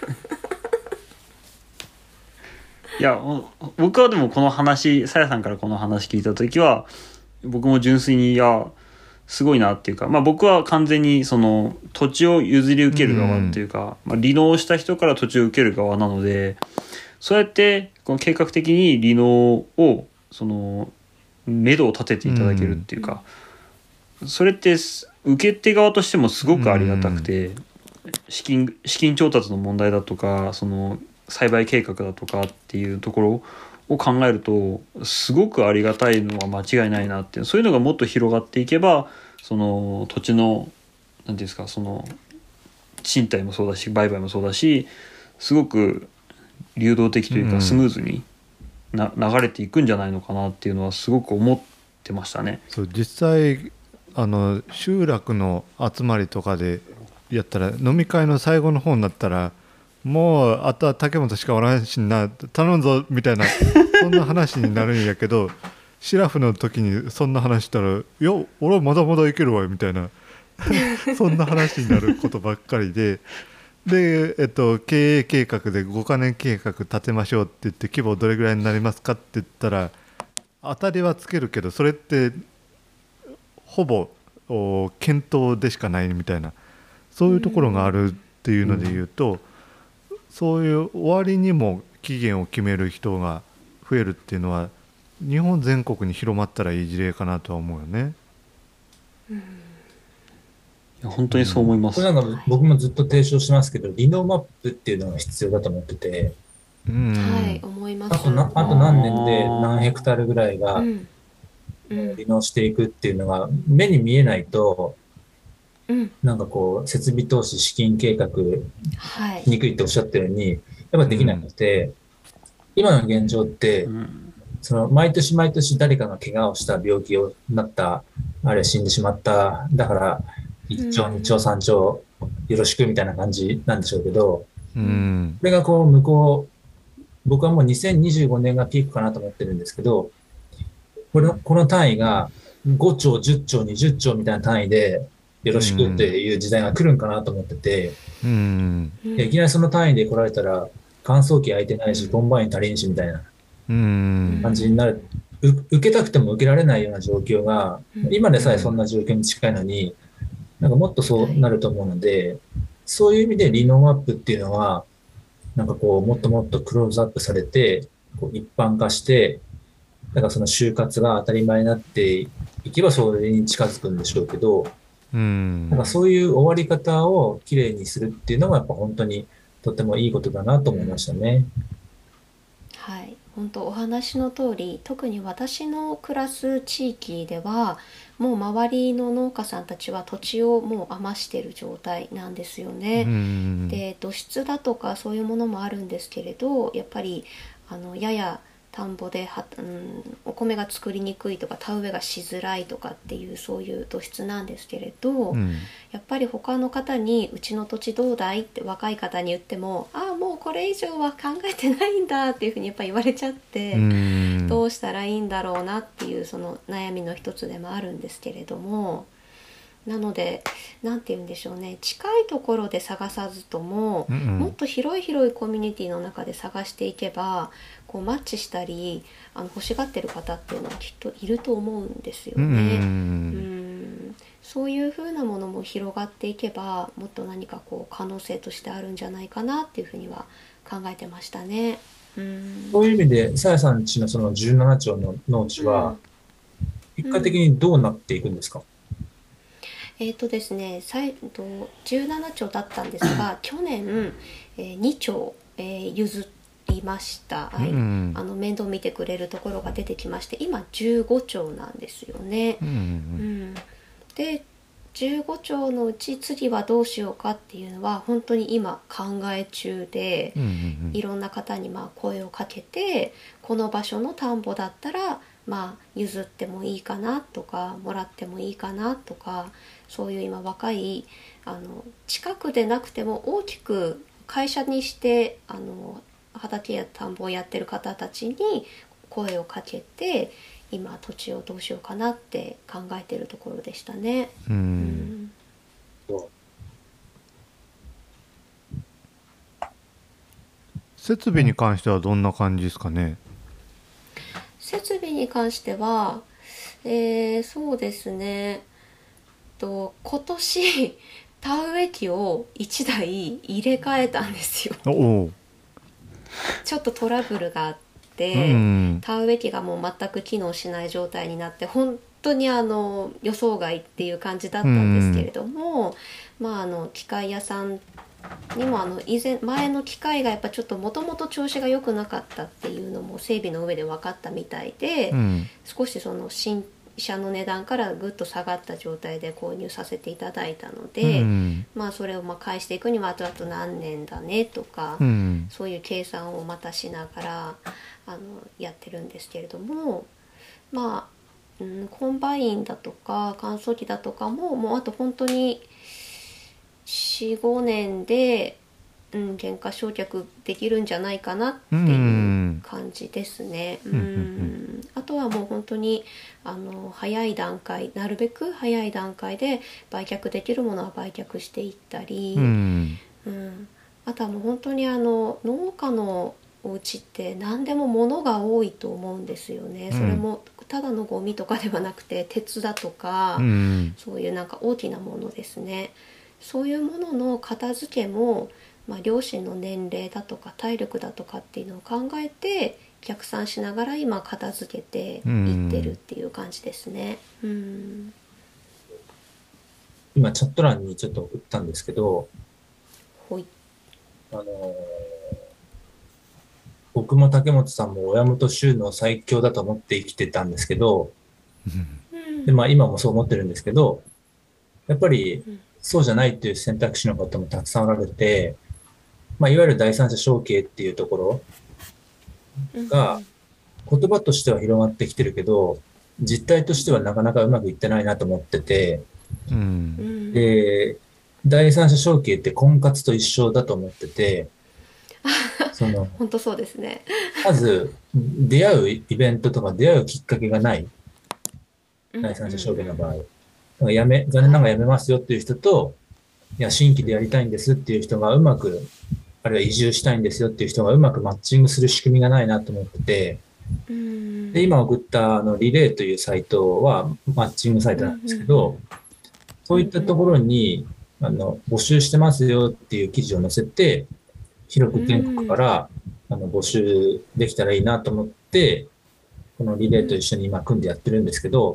[SPEAKER 4] いや僕はでもこの話、さやさんからこの話聞いた時は僕も純粋にすごいなっていうか、僕は完全にその土地を譲り受ける側っていうか、離農した人から土地を受ける側なので、そうやってこの計画的に離農をその目処を立てていただけるっていうか、それって受け手側としてもすごくありがたくて、資金調達の問題だとか、その栽培計画だとかっていうところを考えるとすごくありがたいのは間違いないなっていう、そういうのがもっと広がっていけば、その土地の何ていうんですか、その賃貸もそうだし売買もそうだし、すごく流動的というかスムーズに流れていくんじゃないのかなっていうのはすごく思ってましたね。
[SPEAKER 2] そう、実際集落の集まりとかでやったら、飲み会の最後の方になったら、もうあとは竹本しかおらんしな、頼むぞみたいなそんな話になるんやけど、シラフの時にそんな話したら、いや俺はまだまだいけるわみたいなそんな話になることばっかりで、経営計画で5カ年計画立てましょうって言って、規模どれぐらいになりますかって言ったら、当たりはつけるけど、それってほぼ検討でしかないみたいな、そういうところがあるっていうので言うと、そういう終わりにも期限を決める人が増えるっていうのは、日本全国に広まったらいい事例かなとは思うよね。
[SPEAKER 4] いや本当にそう思います。
[SPEAKER 5] これなんか僕もずっと提唱してますけど、離農マップっていうのが必要だと思ってて、
[SPEAKER 3] はい、思います。
[SPEAKER 5] あと何年で何ヘクタールぐらいが離農していくっていうのが目に見えないと、なんかこう設備投資資金計画しにくいっておっしゃったように、やっぱできなくて、今の現状って、その毎年毎年誰かが怪我をした病気をなった、あれ死んでしまった、だから1兆2兆3兆よろしくみたいな感じなんでしょうけど、これがこう向こう、僕はもう2025年がピークかなと思ってるんですけど、この単位が5兆10兆20兆みたいな単位でよろしくっていう時代が来るんかなと思ってて、いきなりその単位で来られたら乾燥機空いてないしコンバイン足りんしみたいな感じになる。受けたくても受けられないような状況が、今でさえそんな状況に近いのに、なんかもっとそうなると思うので、そういう意味で離農マップっていうのは、なんかこうもっともっとクローズアップされて、こう一般化して、だからその就活が当たり前になっていけばそれに近づくんでしょうけど、なんかそういう終わり方をきれいにするっていうのがやっぱ本当にとてもいいことだなと思いましたね。
[SPEAKER 3] はい、 本当お話の通り、特に私の暮らす地域ではもう周りの農家さんたちは土地をもう余している状態なんですよね。で、土質だとかそういうものもあるんですけれど、やっぱりやや田んぼでお米が作りにくいとか田植えがしづらいとかっていうそういう土質なんですけれど、やっぱり他の方にうちの土地どうだいって若い方に言っても、ああもうこれ以上は考えてないんだっていうふうにやっぱり言われちゃって、どうしたらいいんだろうなっていうその悩みの一つでもあるんですけれども、なので何て言うんでしょうね、近いところで探さずとも、もっと広いコミュニティの中で探していけばこうマッチしたり欲しがってる方っていうのはきっといると思うんですよね。そういう風なものも広がっていけばもっと何かこう可能性としてあるんじゃないかなっていうふうには考えてましたね。
[SPEAKER 5] そういう意味で、さやさんちのその17丁の農地は、結果的にどうなっていくんですか？
[SPEAKER 3] ですね、17丁だったんですが、去年、2丁、譲りました。面倒見てくれるところが出てきまして、今15丁なんですよね。で、15丁のうち次はどうしようかっていうのは本当に今考え中で、いろんな方に声をかけて、この場所の田んぼだったら譲ってもいいかなとかもらってもいいかなとか、そういう今若い近くでなくても大きく会社にして畑や田んぼをやってる方たちに声をかけて、今土地をどうしようかなって考えてるところでしたね。
[SPEAKER 2] 設備に関してはどんな感じですかね？
[SPEAKER 3] 設備に関しては、そうですね、今年田植え機を1台入れ替えたんですよ。ちょっとトラブルがあって、田植え機がもう全く機能しない状態になって、本当に予想外っていう感じだったんですけれども、機械屋さんにも前の機械がやっぱちょっともともと調子が良くなかったっていうのも整備の上で分かったみたいで、少しその新車の値段からぐっと下がった状態で購入させていただいたので、それを返していくにはあと何年だねとか、そういう計算をまたしながらやってるんですけれども、コンバインだとか乾燥機だとかもうあと本当に4、5年で、原価償却できるんじゃないかなっていう感じですね。あとはもう本当に早い段階、なるべく早い段階で売却できるものは売却していったり、あとはもう本当に農家のお家って何でも物が多いと思うんですよね。それもただのゴミとかではなくて鉄だとか、そういう大きなものですね。そういうものの片付けも、両親の年齢だとか体力だとかっていうのを考えて逆算しながら今片付けていってるっていう感じですね。
[SPEAKER 5] 今チャット欄にちょっと送ったんですけど、僕も竹本さんも親元収納最強だと思って生きてたんですけど、で今もそう思ってるんですけど、やっぱりそうじゃないっていう選択肢の方もたくさんおられて、いわゆる第三者承継っていうところが言葉としては広がってきてるけど、実態としてはなかなかうまくいってないなと思ってて、で、第三者承継って婚活と一緒だと思ってて、
[SPEAKER 3] 本当そうですね。
[SPEAKER 5] まず出会うイベントとか出会うきっかけがない第三者承継の場合、残念ながら辞めますよっていう人と、いや新規でやりたいんですっていう人がうまく、あるいは移住したいんですよっていう人がうまくマッチングする仕組みがないなと思ってて、で今送ったリレーというサイトはマッチングサイトなんですけど、そういったところに募集してますよっていう記事を載せて、広く全国から募集できたらいいなと思って、このリレーと一緒に今組んでやってるんですけど、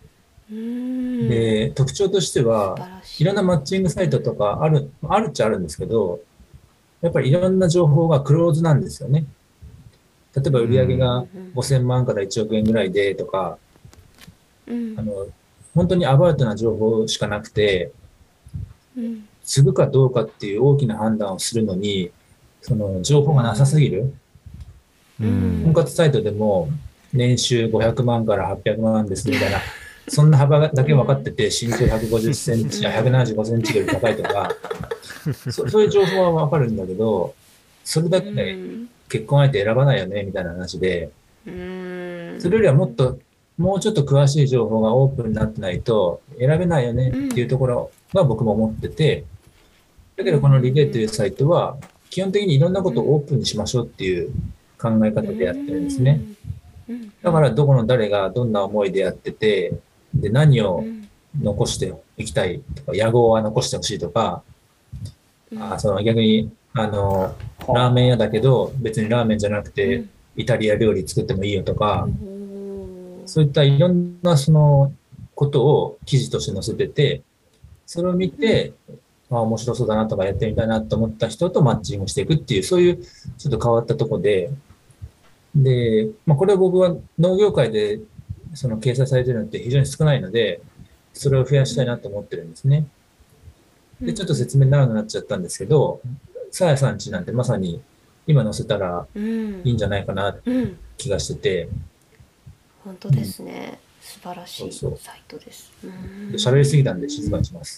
[SPEAKER 5] で特徴としてはいろんなマッチングサイトとかあるっちゃあるんですけど、やっぱりいろんな情報がクローズなんですよね。 例えば売上が5000万から1億円ぐらいでとか、
[SPEAKER 3] うん
[SPEAKER 5] 本当にアバウトな情報しかなくて、
[SPEAKER 3] うん
[SPEAKER 5] 継ぐかどうかっていう大きな判断をするのに、その情報がなさすぎる。婚活サイトでも年収500万から800万ですみたいな、そんな幅だけ分かってて、身長150センチや175センチより高いとか、そういう情報は分かるんだけど、それだけで結婚相手選ばないよねみたいな話で、それよりはもうちょっと詳しい情報がオープンになってないと選べないよねっていうところが僕も思ってて、だけどこのリレーというサイトは基本的にいろんなことをオープンにしましょうっていう考え方でやってるんですね。だからどこの誰がどんな思いでやってて、で何を残していきたいとか、野望は残してほしいとか、その逆にラーメン屋だけど別にラーメンじゃなくてイタリア料理作ってもいいよとか、そういったいろんなそのことを記事として載せてて、それを見て、面白そうだなとかやってみたいなと思った人とマッチングしていくっていう、そういうちょっと変わったところで、これは僕は農業界でその掲載されてるのって非常に少ないので、それを増やしたいなと思ってるんですね。で、ちょっと説明長くなっちゃったんですけど、さやさんちなんてまさに今載せたらいいんじゃないかなって気がしてて。
[SPEAKER 3] 本当ですね。素晴らしいサイトです。
[SPEAKER 5] 喋りすぎたんで静かにします。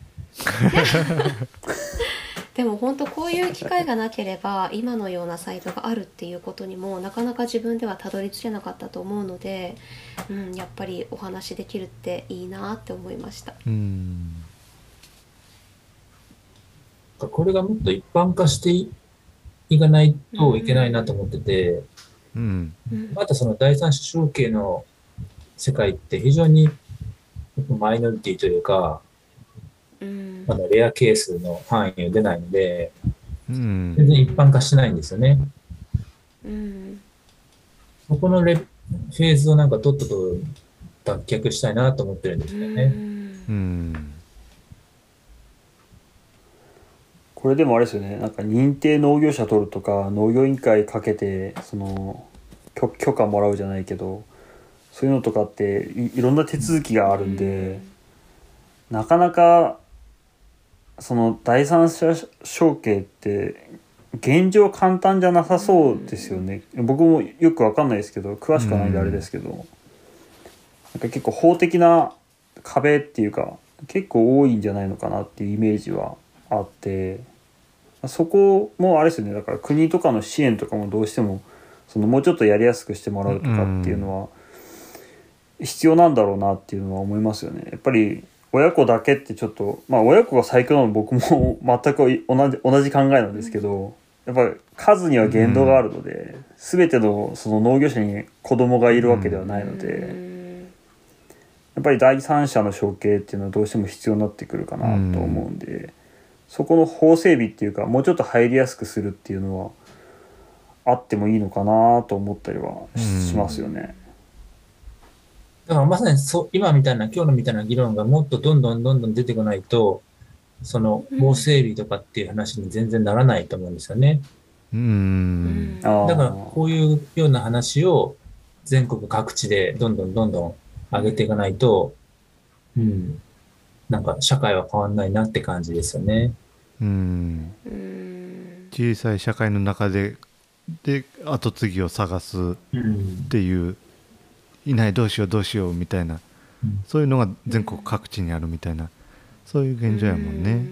[SPEAKER 3] でも本当こういう機会がなければ今のようなサイトがあるっていうことにもなかなか自分ではたどり着けなかったと思うので、やっぱりお話できるっていいなって思いました。
[SPEAKER 5] これがもっと一般化していかないといけないなと思ってて、またその第三者承継の世界って非常にマイノリティというか、レアケースの範囲が出ないので、全然一般化してないんですよね。そこのフェーズをなんかとっとと脱却したいなと思ってるんですよね。
[SPEAKER 4] これでもあれですよね、なんか認定農業者取るとか農業委員会かけてその許可もらうじゃないけど、そういうのとかっていろんな手続きがあるんで、なかなかその第三者承継って現状簡単じゃなさそうですよね。僕もよくわかんないですけど、詳しくはないんであれですけど、なんか結構法的な壁っていうか結構多いんじゃないのかなっていうイメージはあって、そこもあれですよね。だから国とかの支援とかもどうしてもそのもうちょっとやりやすくしてもらうとかっていうのは必要なんだろうなっていうのは思いますよね。やっぱり親子だけってちょっと、親子が最強なの僕も全く同じ考えなんですけど、やっぱり数には限度があるので、全てのその農業者に子供がいるわけではないので、やっぱり第三者の承継っていうのはどうしても必要になってくるかなと思うんで、そこの法整備っていうかもうちょっと入りやすくするっていうのはあってもいいのかなと思ったりはしますよね。
[SPEAKER 5] だからまさに今みたいな、今日のみたいな議論がもっとどんどん出てこないと、その法整備とかっていう話に全然ならないと思うんですよね。だからこういうような話を全国各地でどんどん上げていかないと、なんか社会は変わんないなって感じですよね。
[SPEAKER 2] 小さい社会の中で後継ぎを探すっていう、いないどうしようみたいな、そういうのが全国各地にあるみたいな、そういう現状やもんね。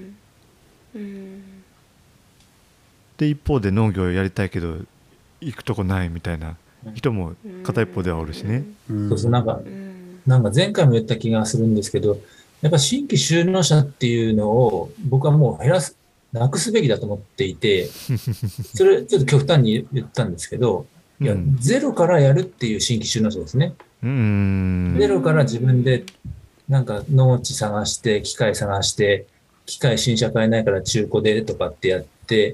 [SPEAKER 2] で一方で農業やりたいけど行くとこないみたいな人も片一方ではおるしね。
[SPEAKER 5] なんか前回も言った気がするんですけど、やっぱ新規就農者っていうのを僕はもうなくすべきだと思っていて、それちょっと極端に言ったんですけど、いや、ゼロからやるっていう新規就農者ですね。ゼロから自分でなんか農地探して、機械探して、機械新車買えないから中古でとかってやって、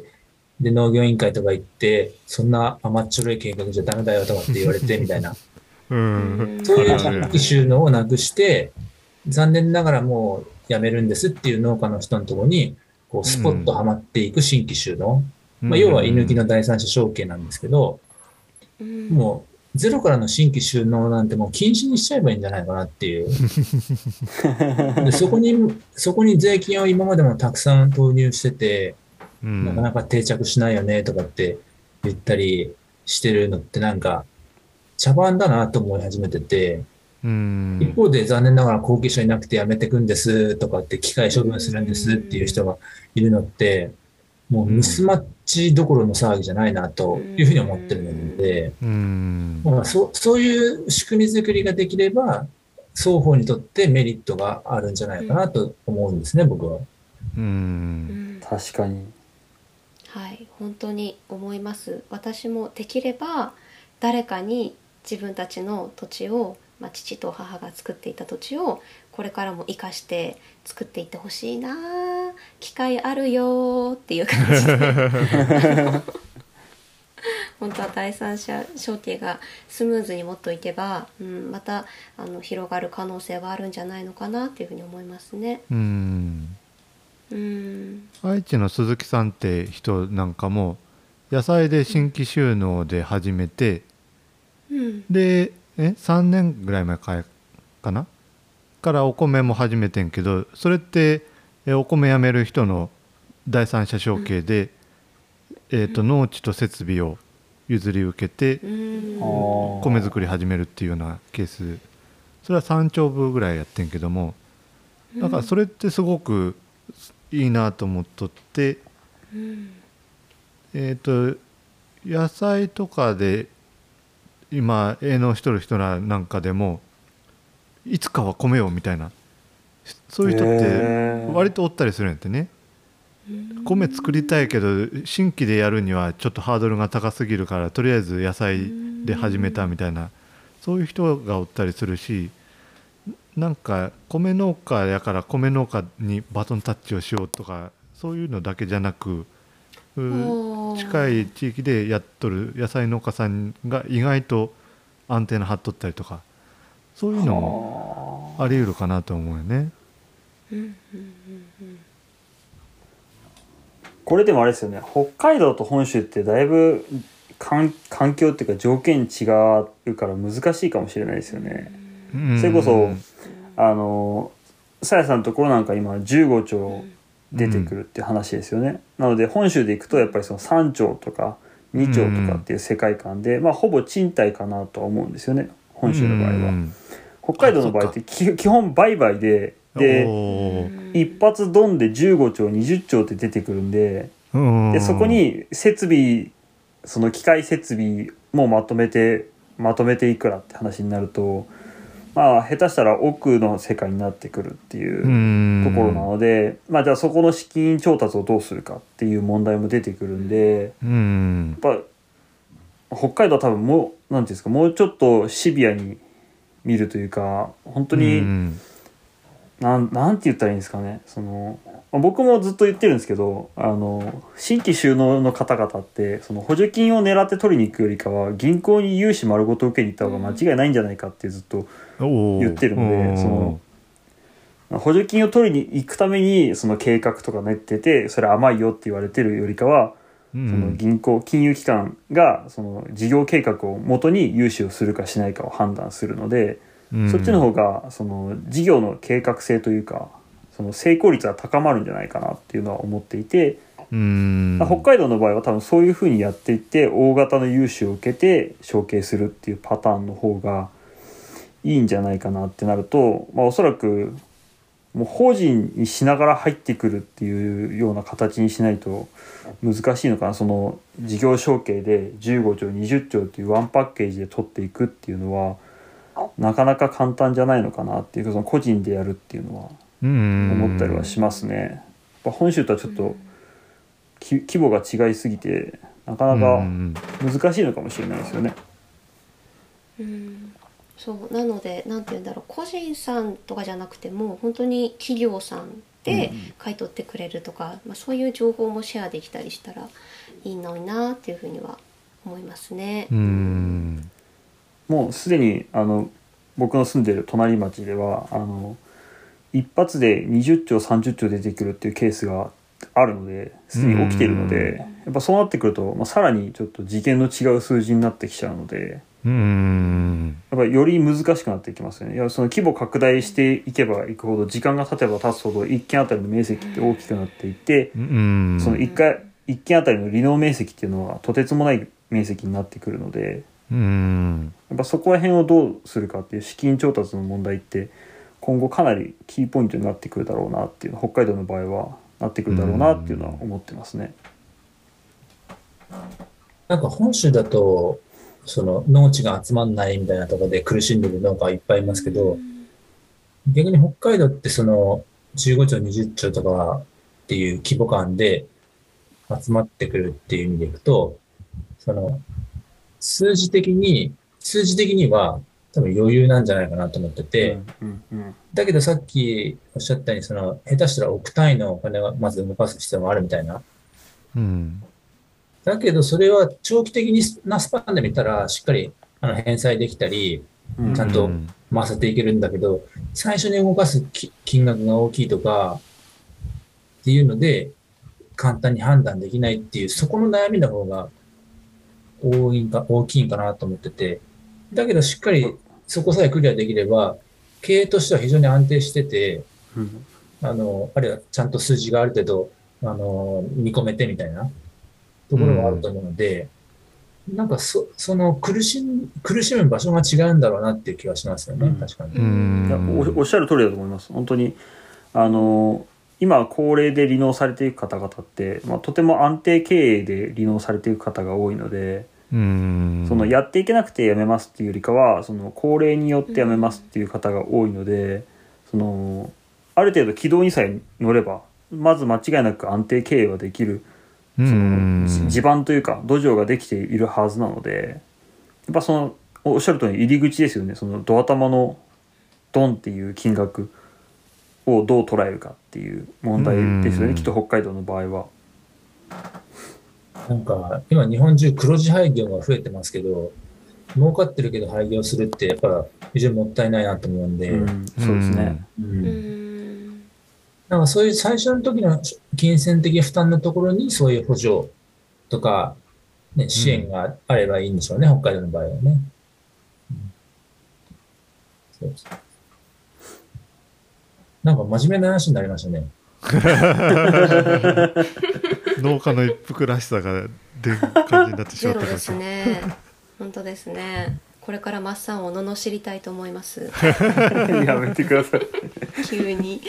[SPEAKER 5] で、農業委員会とか行って、そんな甘っちょろい計画じゃダメだよとかって言われてみたいな。そういう新規就農をなくして、残念ながらもう辞めるんですっていう農家の人のところに、こうスポッとはまっていく新規就農。要は居抜きの第三者承継なんですけど、 もうゼロからの新規収納なんてもう禁止にしちゃえばいいんじゃないかなっていう。で、そこに税金を今までもたくさん投入してて、なかなか定着しないよねとかって言ったりしてるのってなんか茶番だなと思い始めてて、一方で残念ながら後継者いなくてやめてくんですとかって機械処分するんですっていう人がいるのって、もうミスマッチどころの騒ぎじゃないなというふうに思ってるので、まあ、そういう仕組み作りができれば、双方にとってメリットがあるんじゃないかなと思うんですね、僕は。
[SPEAKER 4] 確かに。
[SPEAKER 3] はい、本当に思います。私もできれば誰かに自分たちの土地を、父と母が作っていた土地をこれからも生かして作っていってほしいな、機会あるよっていう感じで本当は第三者承継がスムーズにもっといけば、また広がる可能性はあるんじゃないのかなっていうふうに思いますね。
[SPEAKER 2] 愛知の鈴木さんって人なんかも野菜で新規収納で始めて、で3年ぐらい前かなからお米も始めてんけど、それってお米やめる人の第三者承継で、農地と設備を譲り受けて米作り始めるっていうようなケース、それは3丁分ぐらいやってんけども、だからそれってすごくいいなと思っとって、野菜とかで今営農しとる人らなんかでもいつかは米をみたいな、そういう人って割とおったりするんやってね。米作りたいけど新規でやるにはちょっとハードルが高すぎるからとりあえず野菜で始めたみたいな、そういう人がおったりするし、なんか米農家やから米農家にバトンタッチをしようとかそういうのだけじゃなく、近い地域でやっとる野菜農家さんが意外とアンテナ張っとったりとか、そういうのもあり得るかなと思うよね。
[SPEAKER 4] これでもあれですよね、北海道と本州ってだいぶ環境っていうか条件違うから難しいかもしれないですよね。それこそさやさんのところなんか今15兆出てくるっていう話ですよね。なので本州でいくとやっぱりその3兆とか2兆とかっていう世界観で、ほぼ賃貸かなとは思うんですよね、本州の場合は。北海道の場合って基本売買で一発ドンで15兆20兆って出てくるんで、そこに設備、その機械設備もまとめていくらって話になると、下手したら奥の世界になってくるっていうところなので、じゃあそこの資金調達をどうするかっていう問題も出てくるんで、やっぱ北海道は多分もうなんていうんですか、もうちょっとシビアに見るというか、本当になんて言ったらいいんですかね、僕もずっと言ってるんですけど、新規収納の方々ってその補助金を狙って取りに行くよりかは銀行に融資丸ごと受けに行った方が間違いないんじゃないかってずっと言ってるので、その補助金を取りに行くためにその計画とか練っててそれ甘いよって言われてるよりかは、その金融機関がその事業計画をもとに融資をするかしないかを判断するので、そっちの方がその事業の計画性というかその成功率が高まるんじゃないかなっていうのは思っていて、北海道の場合は多分そういうふうにやっていって大型の融資を受けて承継するっていうパターンの方がいいんじゃないかなってなると、おそらくもう法人にしながら入ってくるっていうような形にしないと難しいのかな。その事業承継で15兆20兆っていうワンパッケージで取っていくっていうのはなかなか簡単じゃないのかなっていう、その個人でやるっていうのは思ったりはしますね。本州とはちょっと規模が違いすぎてなかなか難しいのかもしれないですよね。
[SPEAKER 3] そうなのでなんて言うんだろう、個人さんとかじゃなくても本当に企業さんで買い取ってくれるとか、そういう情報もシェアできたりしたらいいのになっていうふうには思いますね。
[SPEAKER 4] もうすでに僕の住んでる隣町では一発で20兆30兆出てくるっていうケースがあるのですでに起きているので、やっぱそうなってくると、さらにちょっと次元の違う数字になってきちゃうので、やっぱりより難しくなっていきますよね。いや、その規模拡大していけばいくほど、時間が経てば経つほど一軒あたりの面積って大きくなっていって、その一軒あたりの利能面積っていうのはとてつもない面積になってくるので、やっぱそこら辺をどうするかっていう資金調達の問題って今後かなりキーポイントになってくるだろうなっていうの、北海道の場合はなってくるだろうなっていうのは思ってますね。
[SPEAKER 5] なんか本州だとその農地が集まんないみたいなところで苦しんでる農家はいっぱいいますけど、逆に北海道ってその15兆20兆とかっていう規模感で集まってくるっていう意味でいくと、その数字的には多分余裕なんじゃないかなと思ってて、だけどさっきおっしゃったように、その下手したら億単位のお金がまず動かす必要もあるみたいな。だけどそれは長期的なスパンで見たらしっかり返済できたり、ちゃんと回せていけるんだけど、最初に動かす金額が大きいとかっていうので簡単に判断できないっていう、そこの悩みの方が大きいんかなと思ってて、だけどしっかりそこさえクリアできれば経営としては非常に安定してて、あるいはちゃんと数字がある程度見込めてみたいなところがあると思うので、なんかその苦しむ場所が違うんだろうなっていう気がしますよね、確かに。
[SPEAKER 4] いや、おっしゃる通りだと思います。本当に今高齢で離農されていく方々って、とても安定経営で離農されていく方が多いので、そのやっていけなくてやめますっていうよりかは、その高齢によってやめますっていう方が多いので、そのある程度軌道にさえ乗ればまず間違いなく安定経営はできる、その地盤というか土壌ができているはずなので、やっぱそのおっしゃる通り入り口ですよね。そのド頭のドンっていう金額をどう捉えるかっていう問題ですよね、きっと北海道の場合は。
[SPEAKER 5] なんか今日本中黒字廃業が増えてますけど、儲かってるけど廃業するってやっぱ非常にもったいないなと思うんで、
[SPEAKER 4] そうですね。
[SPEAKER 5] なんかそういう最初の時の金銭的負担のところにそういう補助とか、ね、支援があればいいんでしょうね、北海道の場合はね。そうです。なんか真面目な話になりましたね。
[SPEAKER 2] 農家の一服らしさが出る感じになってしまった
[SPEAKER 3] ゼロですね。本当ですね。これからマッサンを罵りたいと思います。
[SPEAKER 4] やめてください。
[SPEAKER 3] 急に。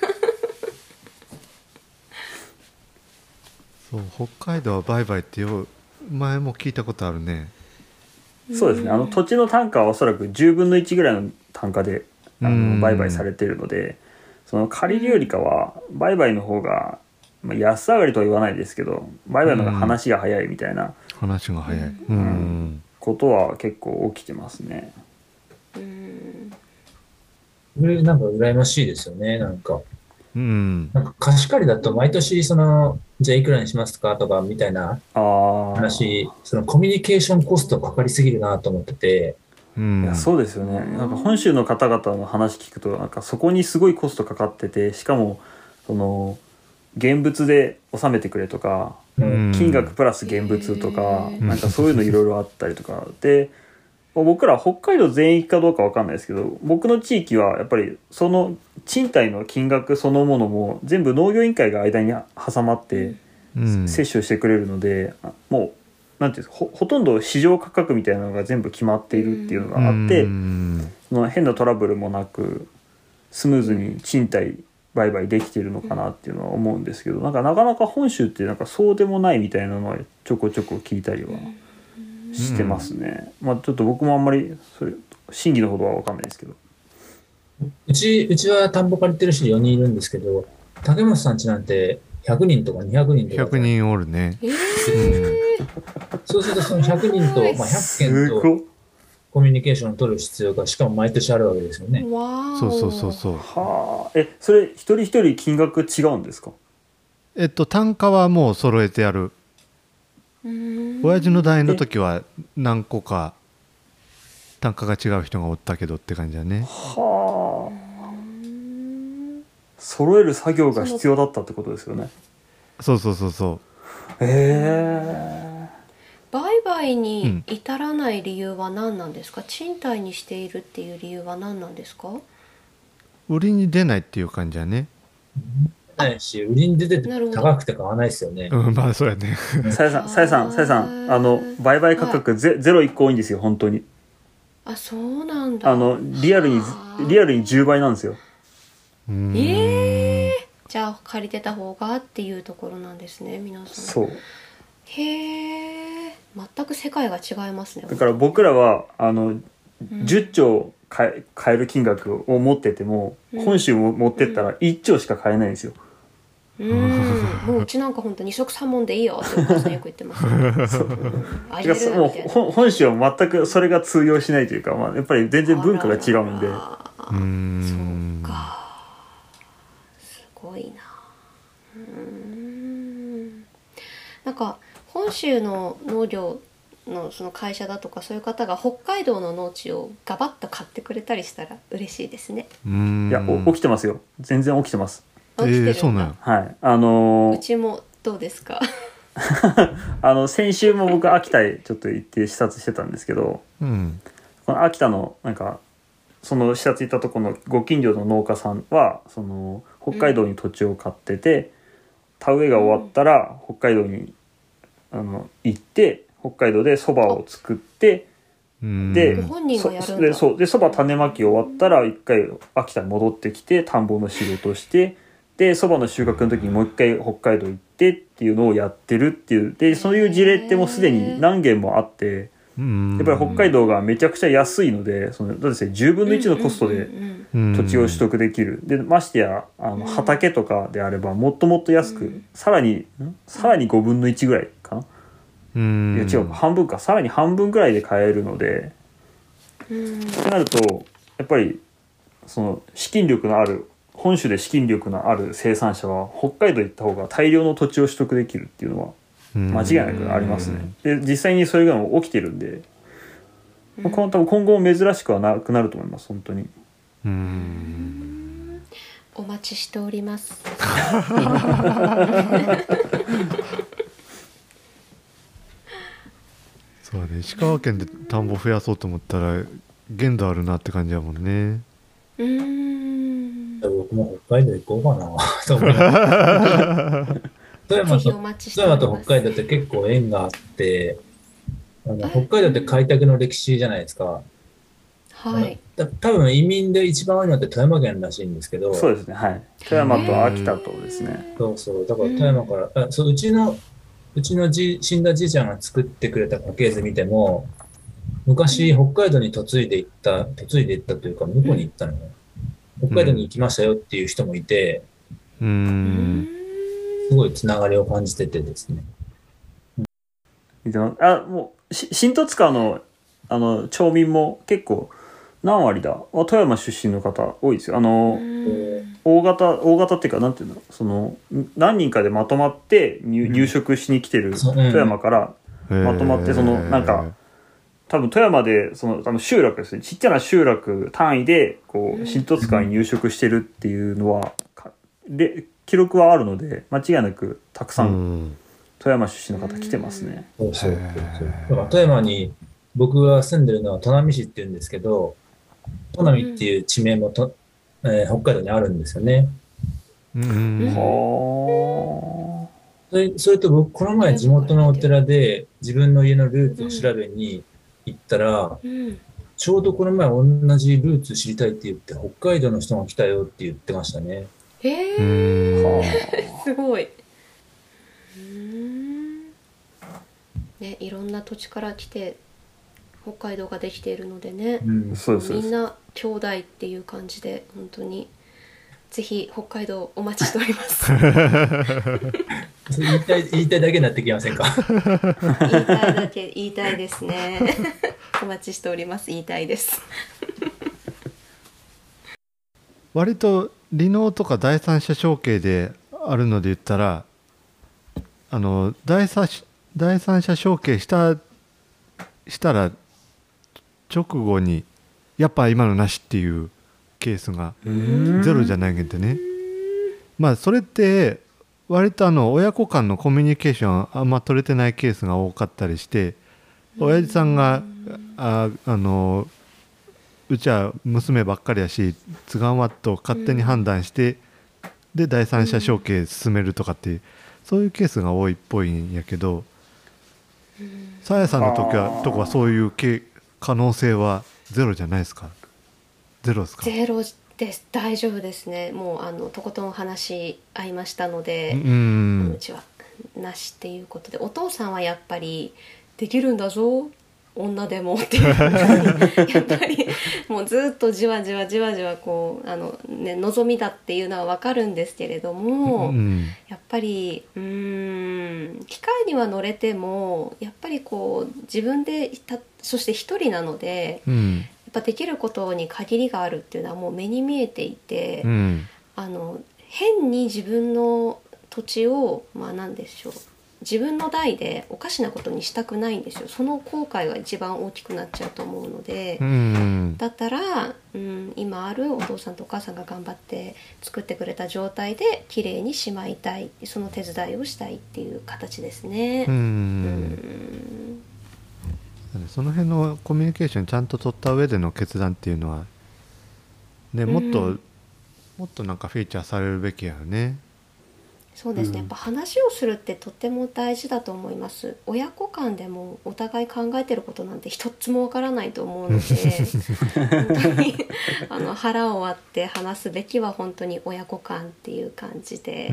[SPEAKER 2] そう、北海道は売買って前も聞いたことあるね。
[SPEAKER 4] そうですね。土地の単価はおそらく10分の1ぐらいの単価で売買されているので、その借りるよりかは売買の方が、安上がりとは言わないですけど、売買の方が話が早いみたいな、
[SPEAKER 2] 話が早い、
[SPEAKER 4] ことは結構起きてますね。
[SPEAKER 5] これなんか羨ましいですよね。なんか貸し借りだと毎年じゃあいくらにしますかとかみたいな話、そのコミュニケーションコストかかりすぎるなと思ってて。
[SPEAKER 4] いや、そうですよね。なんか本州の方々の話聞くと、なんかそこにすごいコストかかってて、しかもその現物で納めてくれとか、金額プラス現物とか、なんかそういうのいろいろあったりとかで、僕ら北海道全域かどうかわかんないですけど、僕の地域はやっぱりその賃貸の金額そのものも全部農業委員会が間に挟まって摂取してくれるので、もうなんていうんですか、ほとんど市場価格みたいなのが全部決まっているっていうのがあって、その変なトラブルもなくスムーズに賃貸売買できているのかなっていうのは思うんですけど、なかなか本州ってなんかそうでもないみたいなのはちょこちょこ聞いたりはしてますね。ちょっと僕もあんまりそれ真偽のほどは分かんないですけど、
[SPEAKER 5] うちは田んぼ借りてる人4人いるんですけど、竹本さんちなんて100人とか200人とか。
[SPEAKER 2] 100人おるね。
[SPEAKER 5] そうするとその100人と、100件とコミュニケーションを取る必要がしかも毎年あるわけですよね。
[SPEAKER 2] そう。
[SPEAKER 4] はあ。それ一人一人金額違うんですか？
[SPEAKER 2] 単価はもう揃えてやる。親父の代の時は何個か単価が違う人がおったけどって感じだね。
[SPEAKER 4] はあ。揃える作業が必要だったってことですよね。
[SPEAKER 2] そうそうそうそ
[SPEAKER 3] 売買に至らない理由は何なんですか？賃貸にしているっていう理由は何なんですか？
[SPEAKER 2] う。売りに出ないっていう感じやね。
[SPEAKER 5] ないし、売りに出てて
[SPEAKER 3] なるほど
[SPEAKER 5] 高くて買わないですよね。
[SPEAKER 2] うん、まあそうやね。
[SPEAKER 4] さやさん、売買価格ゼロ1個多いんですよ、本当に。
[SPEAKER 3] あ、そうなんだ。
[SPEAKER 4] リアルに10倍なんですよ。
[SPEAKER 3] じゃあ借りてた方がっていうところなんですね、皆さん。
[SPEAKER 4] そう。
[SPEAKER 3] へえ、全く世界が違いますね。
[SPEAKER 4] だから僕らは10兆買える金額を持ってても、本州も持ってったら1兆しか買えないんですよ。
[SPEAKER 3] もううちなんか本当二食三文でいいよってお母さんよく言ってます、ね。ありえる
[SPEAKER 4] もう
[SPEAKER 3] みたいな。
[SPEAKER 4] 本州は全くそれが通用しないというか、まあ、やっぱり全然文化が違うんで。
[SPEAKER 3] そうか。すごいな。なんか本州の農業のその会社だとかそういう方が北海道の農地をガバッと買ってくれたりしたら嬉しいですね。
[SPEAKER 4] いや、起きてますよ。全然起きてます。
[SPEAKER 3] 起きてるんだ。
[SPEAKER 2] そうなんや。
[SPEAKER 4] はい。
[SPEAKER 3] うちもどうですか？
[SPEAKER 4] 先週も僕秋田へちょっと行って視察してたんですけど、この秋田のなんかその視察行ったところのご近所の農家さんはその北海道に土地を買ってて、田植えが終わったら北海道に行って北海道で蕎麦を作って、で
[SPEAKER 3] ご本人がやるんだ。
[SPEAKER 4] 蕎麦種まき終わったら一回秋田に戻ってきて田んぼの仕事をして、で蕎麦の収穫の時にもう一回北海道行ってっていうのをやってるっていう、でそういう事例ってもうすでに何件もあって、やっぱり北海道がめちゃくちゃ安いので、だって10分の1のコストで土地を取得できる。でましてや畑とかであればもっともっと安く、さらに5分の1ぐらいかな。いや違う、半分か、さらに半分ぐらいで買えるので、ってなるとやっぱりその資金力のある本州で資金力のある生産者は北海道行った方が大量の土地を取得できるっていうのは間違いなくありますね。で実際にそういうのも起きてるんで、多分今後も珍しくはなくなると思います。本当に。
[SPEAKER 3] お待ちしております。
[SPEAKER 2] そうね、石川県で田んぼ増やそうと思ったら限度あるなって感じやもんね。
[SPEAKER 5] 僕も北海道行こうかなと思います。富山と北海道って結構縁があって、北海道って開拓の歴史じゃないですか。
[SPEAKER 3] はい。
[SPEAKER 5] 多分移民で一番多いのって富山県らしいんですけど。
[SPEAKER 4] そうですね。はい。富山と秋田とですね。
[SPEAKER 5] そうそう。だから富山から、うちの死んだじいちゃんが作ってくれた家系図見ても、昔北海道に嫁いで行ったというか、向こうに行ったのよ。北海道に行きましたよっていう人もいて、すごいつながりを感じててですね。
[SPEAKER 4] もう新十津川の町民も結構何割だ、富山出身の方多いですよ。大型っていうか、なんていうの、その何人かでまとまって入植しに来てる、富山からまとまって、そのなんか多分富山で集落ですね、ちっちゃな集落単位でこう新十津川に入植してるっていうのはで記録はあるので、間違いなくたくさん富山出身の方来てますね。
[SPEAKER 5] そう。富山に僕が住んでるのは砺波市っていうんですけど、砺波っていう地名も北海道にあるんですよね。それと僕この前地元のお寺で自分の家のルーツを調べに行ったら、ちょうどこの前同じルーツ知りたいって言って北海道の人が来たよって言ってましたね。
[SPEAKER 3] すごい。ね、いろんな土地から来て北海道ができているのでね、みんな兄弟っていう感じで、本当にぜひ北海道お待ちしております。
[SPEAKER 5] 言いたいだけになってきませんか？
[SPEAKER 3] 言いたいですね。お待ちしております。言いたいです。
[SPEAKER 2] 割と離農とか第三者承継であるので言ったら、第三者承継したら直後にやっぱ今のなしっていうケースがゼロじゃないけどね。まあそれって割と親子間のコミュニケーションあんま取れてないケースが多かったりして、親父さんがうちは娘ばっかりやしつがんわと勝手に判断して、で第三者承継進めるとかっていう、そういうケースが多いっぽいんやけど、さやさんのとこはそういう可能性はゼロじゃないですか？ゼロですか？
[SPEAKER 3] ゼロです。大丈夫ですね。もうとことん話し合いましたので、うちはなしっていうことで、お父さんはやっぱりできるんだぞ女でもっていうやっぱりもうずっとじわじわじわじわこう望みだっていうのは分かるんですけれども、やっぱり機械には乗れてもやっぱりこう自分でそして一人なので、やっぱできることに限りがあるっていうのはもう目に見えていて、変に自分の土地を何でしょう、自分の代でおかしなことにしたくないんですよ。その後悔が一番大きくなっちゃうと思うので、だったら、今あるお父さんとお母さんが頑張って作ってくれた状態できれいにしまいたい、その手伝いをしたいっていう形ですね。
[SPEAKER 2] その辺のコミュニケーションちゃんと取った上での決断っていうのはね、もっとなんかフィーチャーされるべきやよね。
[SPEAKER 3] そうですね、やっぱ話をするってとっても大事だと思います。親子間でもお互い考えてることなんて一つもわからないと思うので本当に腹を割って話すべきは本当に親子間っていう感じで、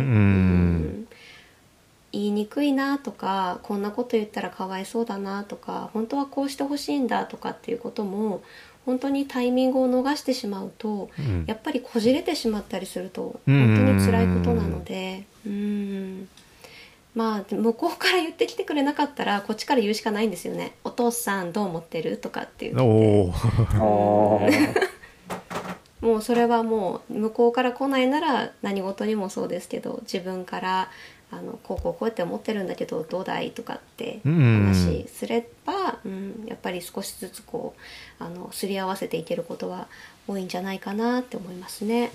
[SPEAKER 3] 言いにくいなとか、こんなこと言ったらかわいそうだなとか、本当はこうしてほしいんだとかっていうことも本当にタイミングを逃してしまうと、やっぱりこじれてしまったりすると本当に辛いことなので、まあ向こうから言ってきてくれなかったらこっちから言うしかないんですよね。お父さんどう思ってるとかって言ってもうそれはもう向こうから来ないなら何事にもそうですけど、自分からこうやって思ってるんだけどどうだいとかって話すれば、やっぱり少しずつこうすり合わせていけることは多いんじゃないかなって思いますね。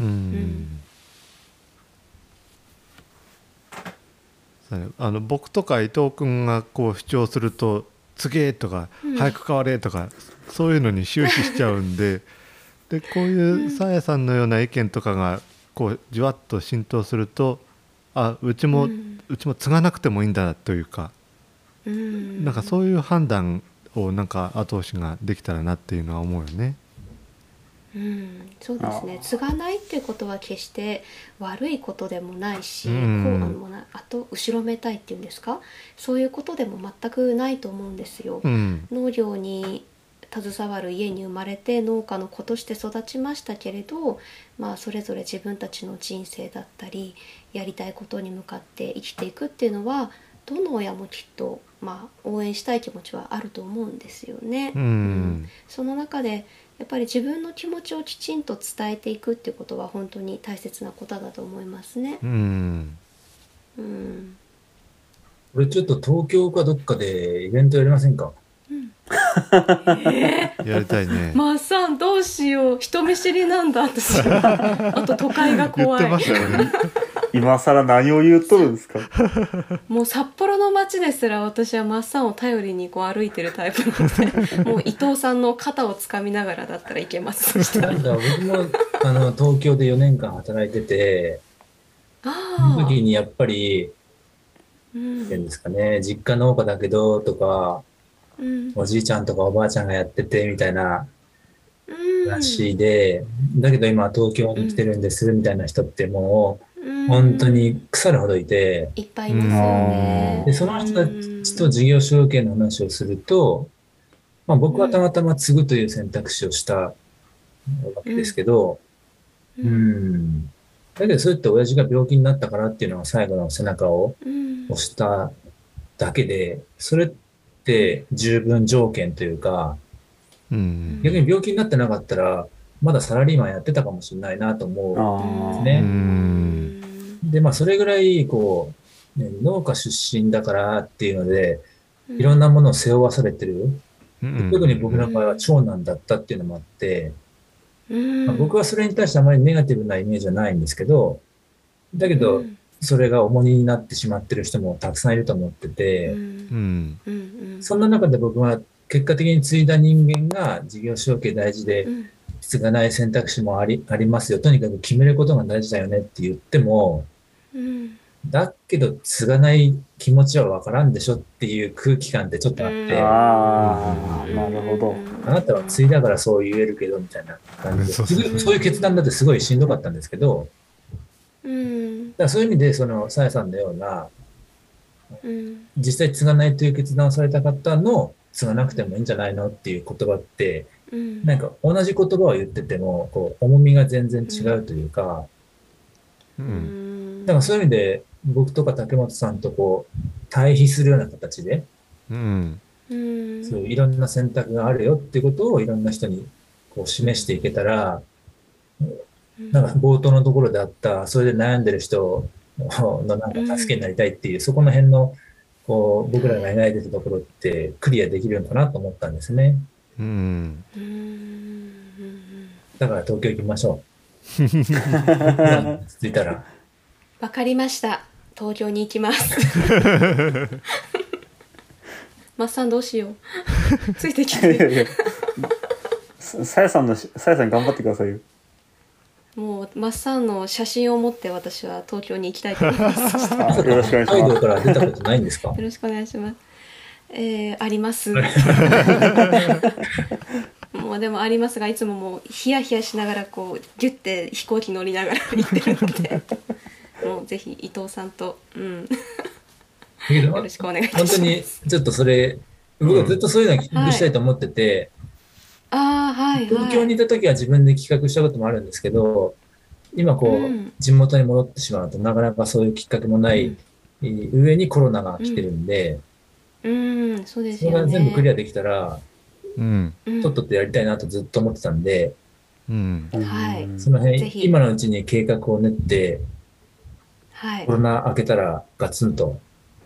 [SPEAKER 2] 僕とか伊藤君がこう主張すると「つげー」とか「早く変われ」とか、そういうのに終始しちゃうんででこういうさやさんのような意見とかがこうじわっと浸透すると、うちも継がなくてもいいんだというか、なんかそういう判断をなんか後押しができたらなっていうのは思うよね。
[SPEAKER 3] そうですね。継がないっていうことは決して悪いことでもないし、あと後ろめたいっていうんですか、そういうことでも全くないと思うんですよ。農業に携わる家に生まれて農家の子として育ちましたけれど、それぞれ自分たちの人生だったりやりたいことに向かって生きていくっていうのはどの親もきっと、応援したい気持ちはあると思うんですよね。その中でやっぱり自分の気持ちをきちんと伝えていくっていうことは本当に大切なことだと思いますね。
[SPEAKER 5] これちょっと東京かどっかでイベントやりませんか？
[SPEAKER 2] やりたいね。
[SPEAKER 3] マッサンどうしよう、人見知りなんだ私は。あと都会が怖い。
[SPEAKER 2] 言ってましたよね。
[SPEAKER 4] 今更何を言っとるんですか？
[SPEAKER 3] もう札幌の街ですら私はマッサンを頼りにこう歩いてるタイプなのでもう伊藤さんの肩をつかみながらだったらいけます。そしたら
[SPEAKER 5] 僕も東京で4年間働いてて、その時にやっぱりなんですかね、実家農家だけどとか、おじいちゃんとかおばあちゃんがやっててみたいな話で、だけど今東京に来てるんですみたいな人ってもう本当に腐るほどいて、
[SPEAKER 3] いっぱいいますよね。
[SPEAKER 5] でその人たちと事業承継の話をすると、僕はたまたま継ぐという選択肢をしたわけですけど、だけどそうやって親父が病気になったからっていうのが最後の背中を押しただけで、それって十分条件というか、逆に病気になってなかったらまだサラリーマンやってたかもしれないなと思うんですね。でそれぐらいこう、農家出身だからっていうのでいろんなものを背負わされてる、特に僕の場合は長男だったっていうのもあって、僕はそれに対してあまりネガティブなイメージはないんですけど、だけどそれが重荷になってしまってる人もたくさんいると思ってて、そんな中で僕は結果的に継いだ人間が事業承継大事で、継がない選択肢もありますよ。とにかく決めることが大事だよねって言っても、だけど継がない気持ちはわからんでしょっていう空気感ってちょっとあって、
[SPEAKER 4] ああ、なるほど。
[SPEAKER 5] あなたは継いだからそう言えるけどみたいな感じで、そういう決断だってすごいしんどかったんですけど、だからそういう意味でそのさやさんのような、実際継がないという決断をされた方の継がなくてもいいんじゃないのっていう言葉って、なんか同じ言葉を言っててもこう重みが全然違うというか、だからそういう意味で僕とか竹本さんとこう対比するような形で、そういういろんな選択があるよっていうことをいろんな人にこう示していけたら、なんか冒頭のところであったそれで悩んでる人のなんか助けになりたいっていう、そこの辺のこう僕らが描いてたところってクリアできるのかなと思ったんですね。だから東京行きましょう。続いたら。
[SPEAKER 3] わかりました。東京に行きます。マッサンどうしよう。ついてきて。
[SPEAKER 4] さやさん頑張ってくださいよ。
[SPEAKER 3] もうマッサンの写真を持って私は東京に行きたいと思います。
[SPEAKER 4] よろしくお願いします。
[SPEAKER 5] 北海道から出たことないんですか？
[SPEAKER 3] よろしくお願いします。あります。もうでもありますが、いつももうヒヤヒヤしながらこうギュッて飛行機乗りながら行ってるので、もうぜひ伊藤さんと、よろしくお願いいたします。
[SPEAKER 5] 本当にちょっとそれ、僕はずっとそういうのを企画したいと思ってて、東京にいた時は自分で企画したこともあるんですけど、今こう、地元に戻ってしまうとなかなかそういうきっかけもない上にコロナが来てるんで、
[SPEAKER 3] そうですよね。
[SPEAKER 5] それが全部クリアできたら、とっととやりたいなとずっと思ってたんで、その辺今のうちに計画を練って、コロナ明けたらガツンと、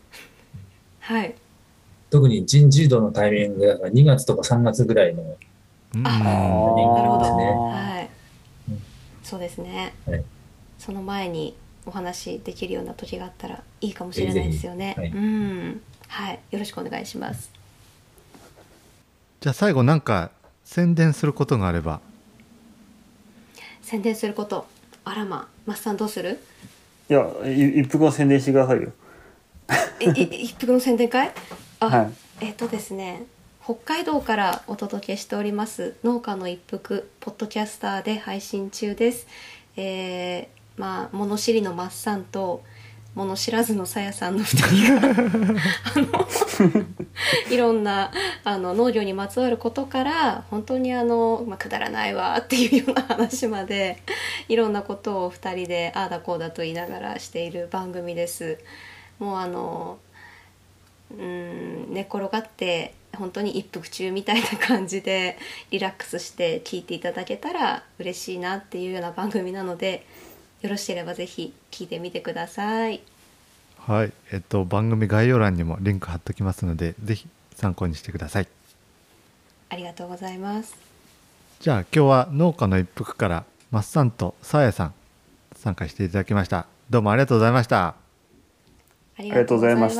[SPEAKER 5] 特に人事異動のタイミングが2月とか3月ぐらいの
[SPEAKER 3] なるほどね。そうですね。その前にお話できるような時があったらいいかもしれないですよね。よろしくお願いします。
[SPEAKER 2] じゃあ最後なんか宣伝することがあれば。
[SPEAKER 3] 宣伝すること、あらま、マッサンどうする？
[SPEAKER 4] いや、一服の宣伝してくださいよ。
[SPEAKER 3] 一服の宣伝会？ですね、北海道からお届けしております農家の一服ポッドキャスターで配信中です。物知りのマッサンと物知らずのさやさんの2人がいろんな農業にまつわることから本当にくだらないわっていうような話までいろんなことを2人でああだこうだと言いながらしている番組です。もう寝転がって本当に一服中みたいな感じでリラックスして聞いていただけたら嬉しいなっていうような番組なので、よろしければぜひ聞いてみてください。
[SPEAKER 2] はい、番組概要欄にもリンク貼っときますので、ぜひ参考にしてください。
[SPEAKER 3] ありがとうございます。
[SPEAKER 2] じゃあ今日は農家の一服からマッサンとさやさん参加していただきました。どうもありがとうございました。
[SPEAKER 3] ありがとうございました。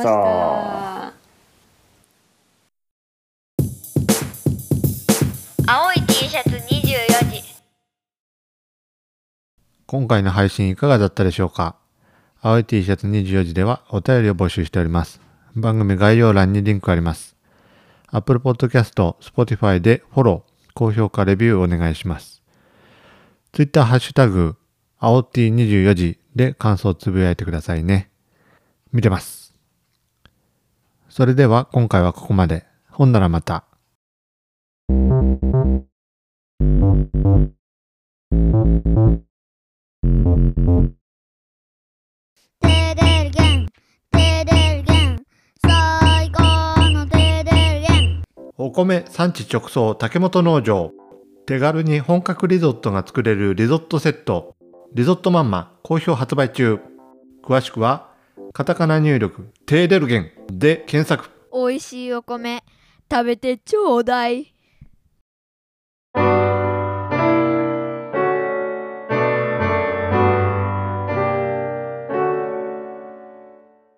[SPEAKER 1] 青い T シャツ24時。
[SPEAKER 2] 今回の配信いかがだったでしょうか。青い T シャツ24時ではお便りを募集しております。番組概要欄にリンクあります。Apple Podcast、Spotify でフォロー、高評価、レビューお願いします。Twitter ハッシュタグ、青 T24 時で感想をつぶやいてくださいね。見てます。それでは今回はここまで。ほんならまた。
[SPEAKER 1] テデルゲン、テデルゲン、最高のテデルゲン。
[SPEAKER 2] お米産地直送竹本農場。手軽に本格リゾットが作れるリゾットセット。リゾットマンマ好評発売中。詳しくはカタカナ入力テーデルゲンで検索。
[SPEAKER 6] おいしいお米食べてちょうだい。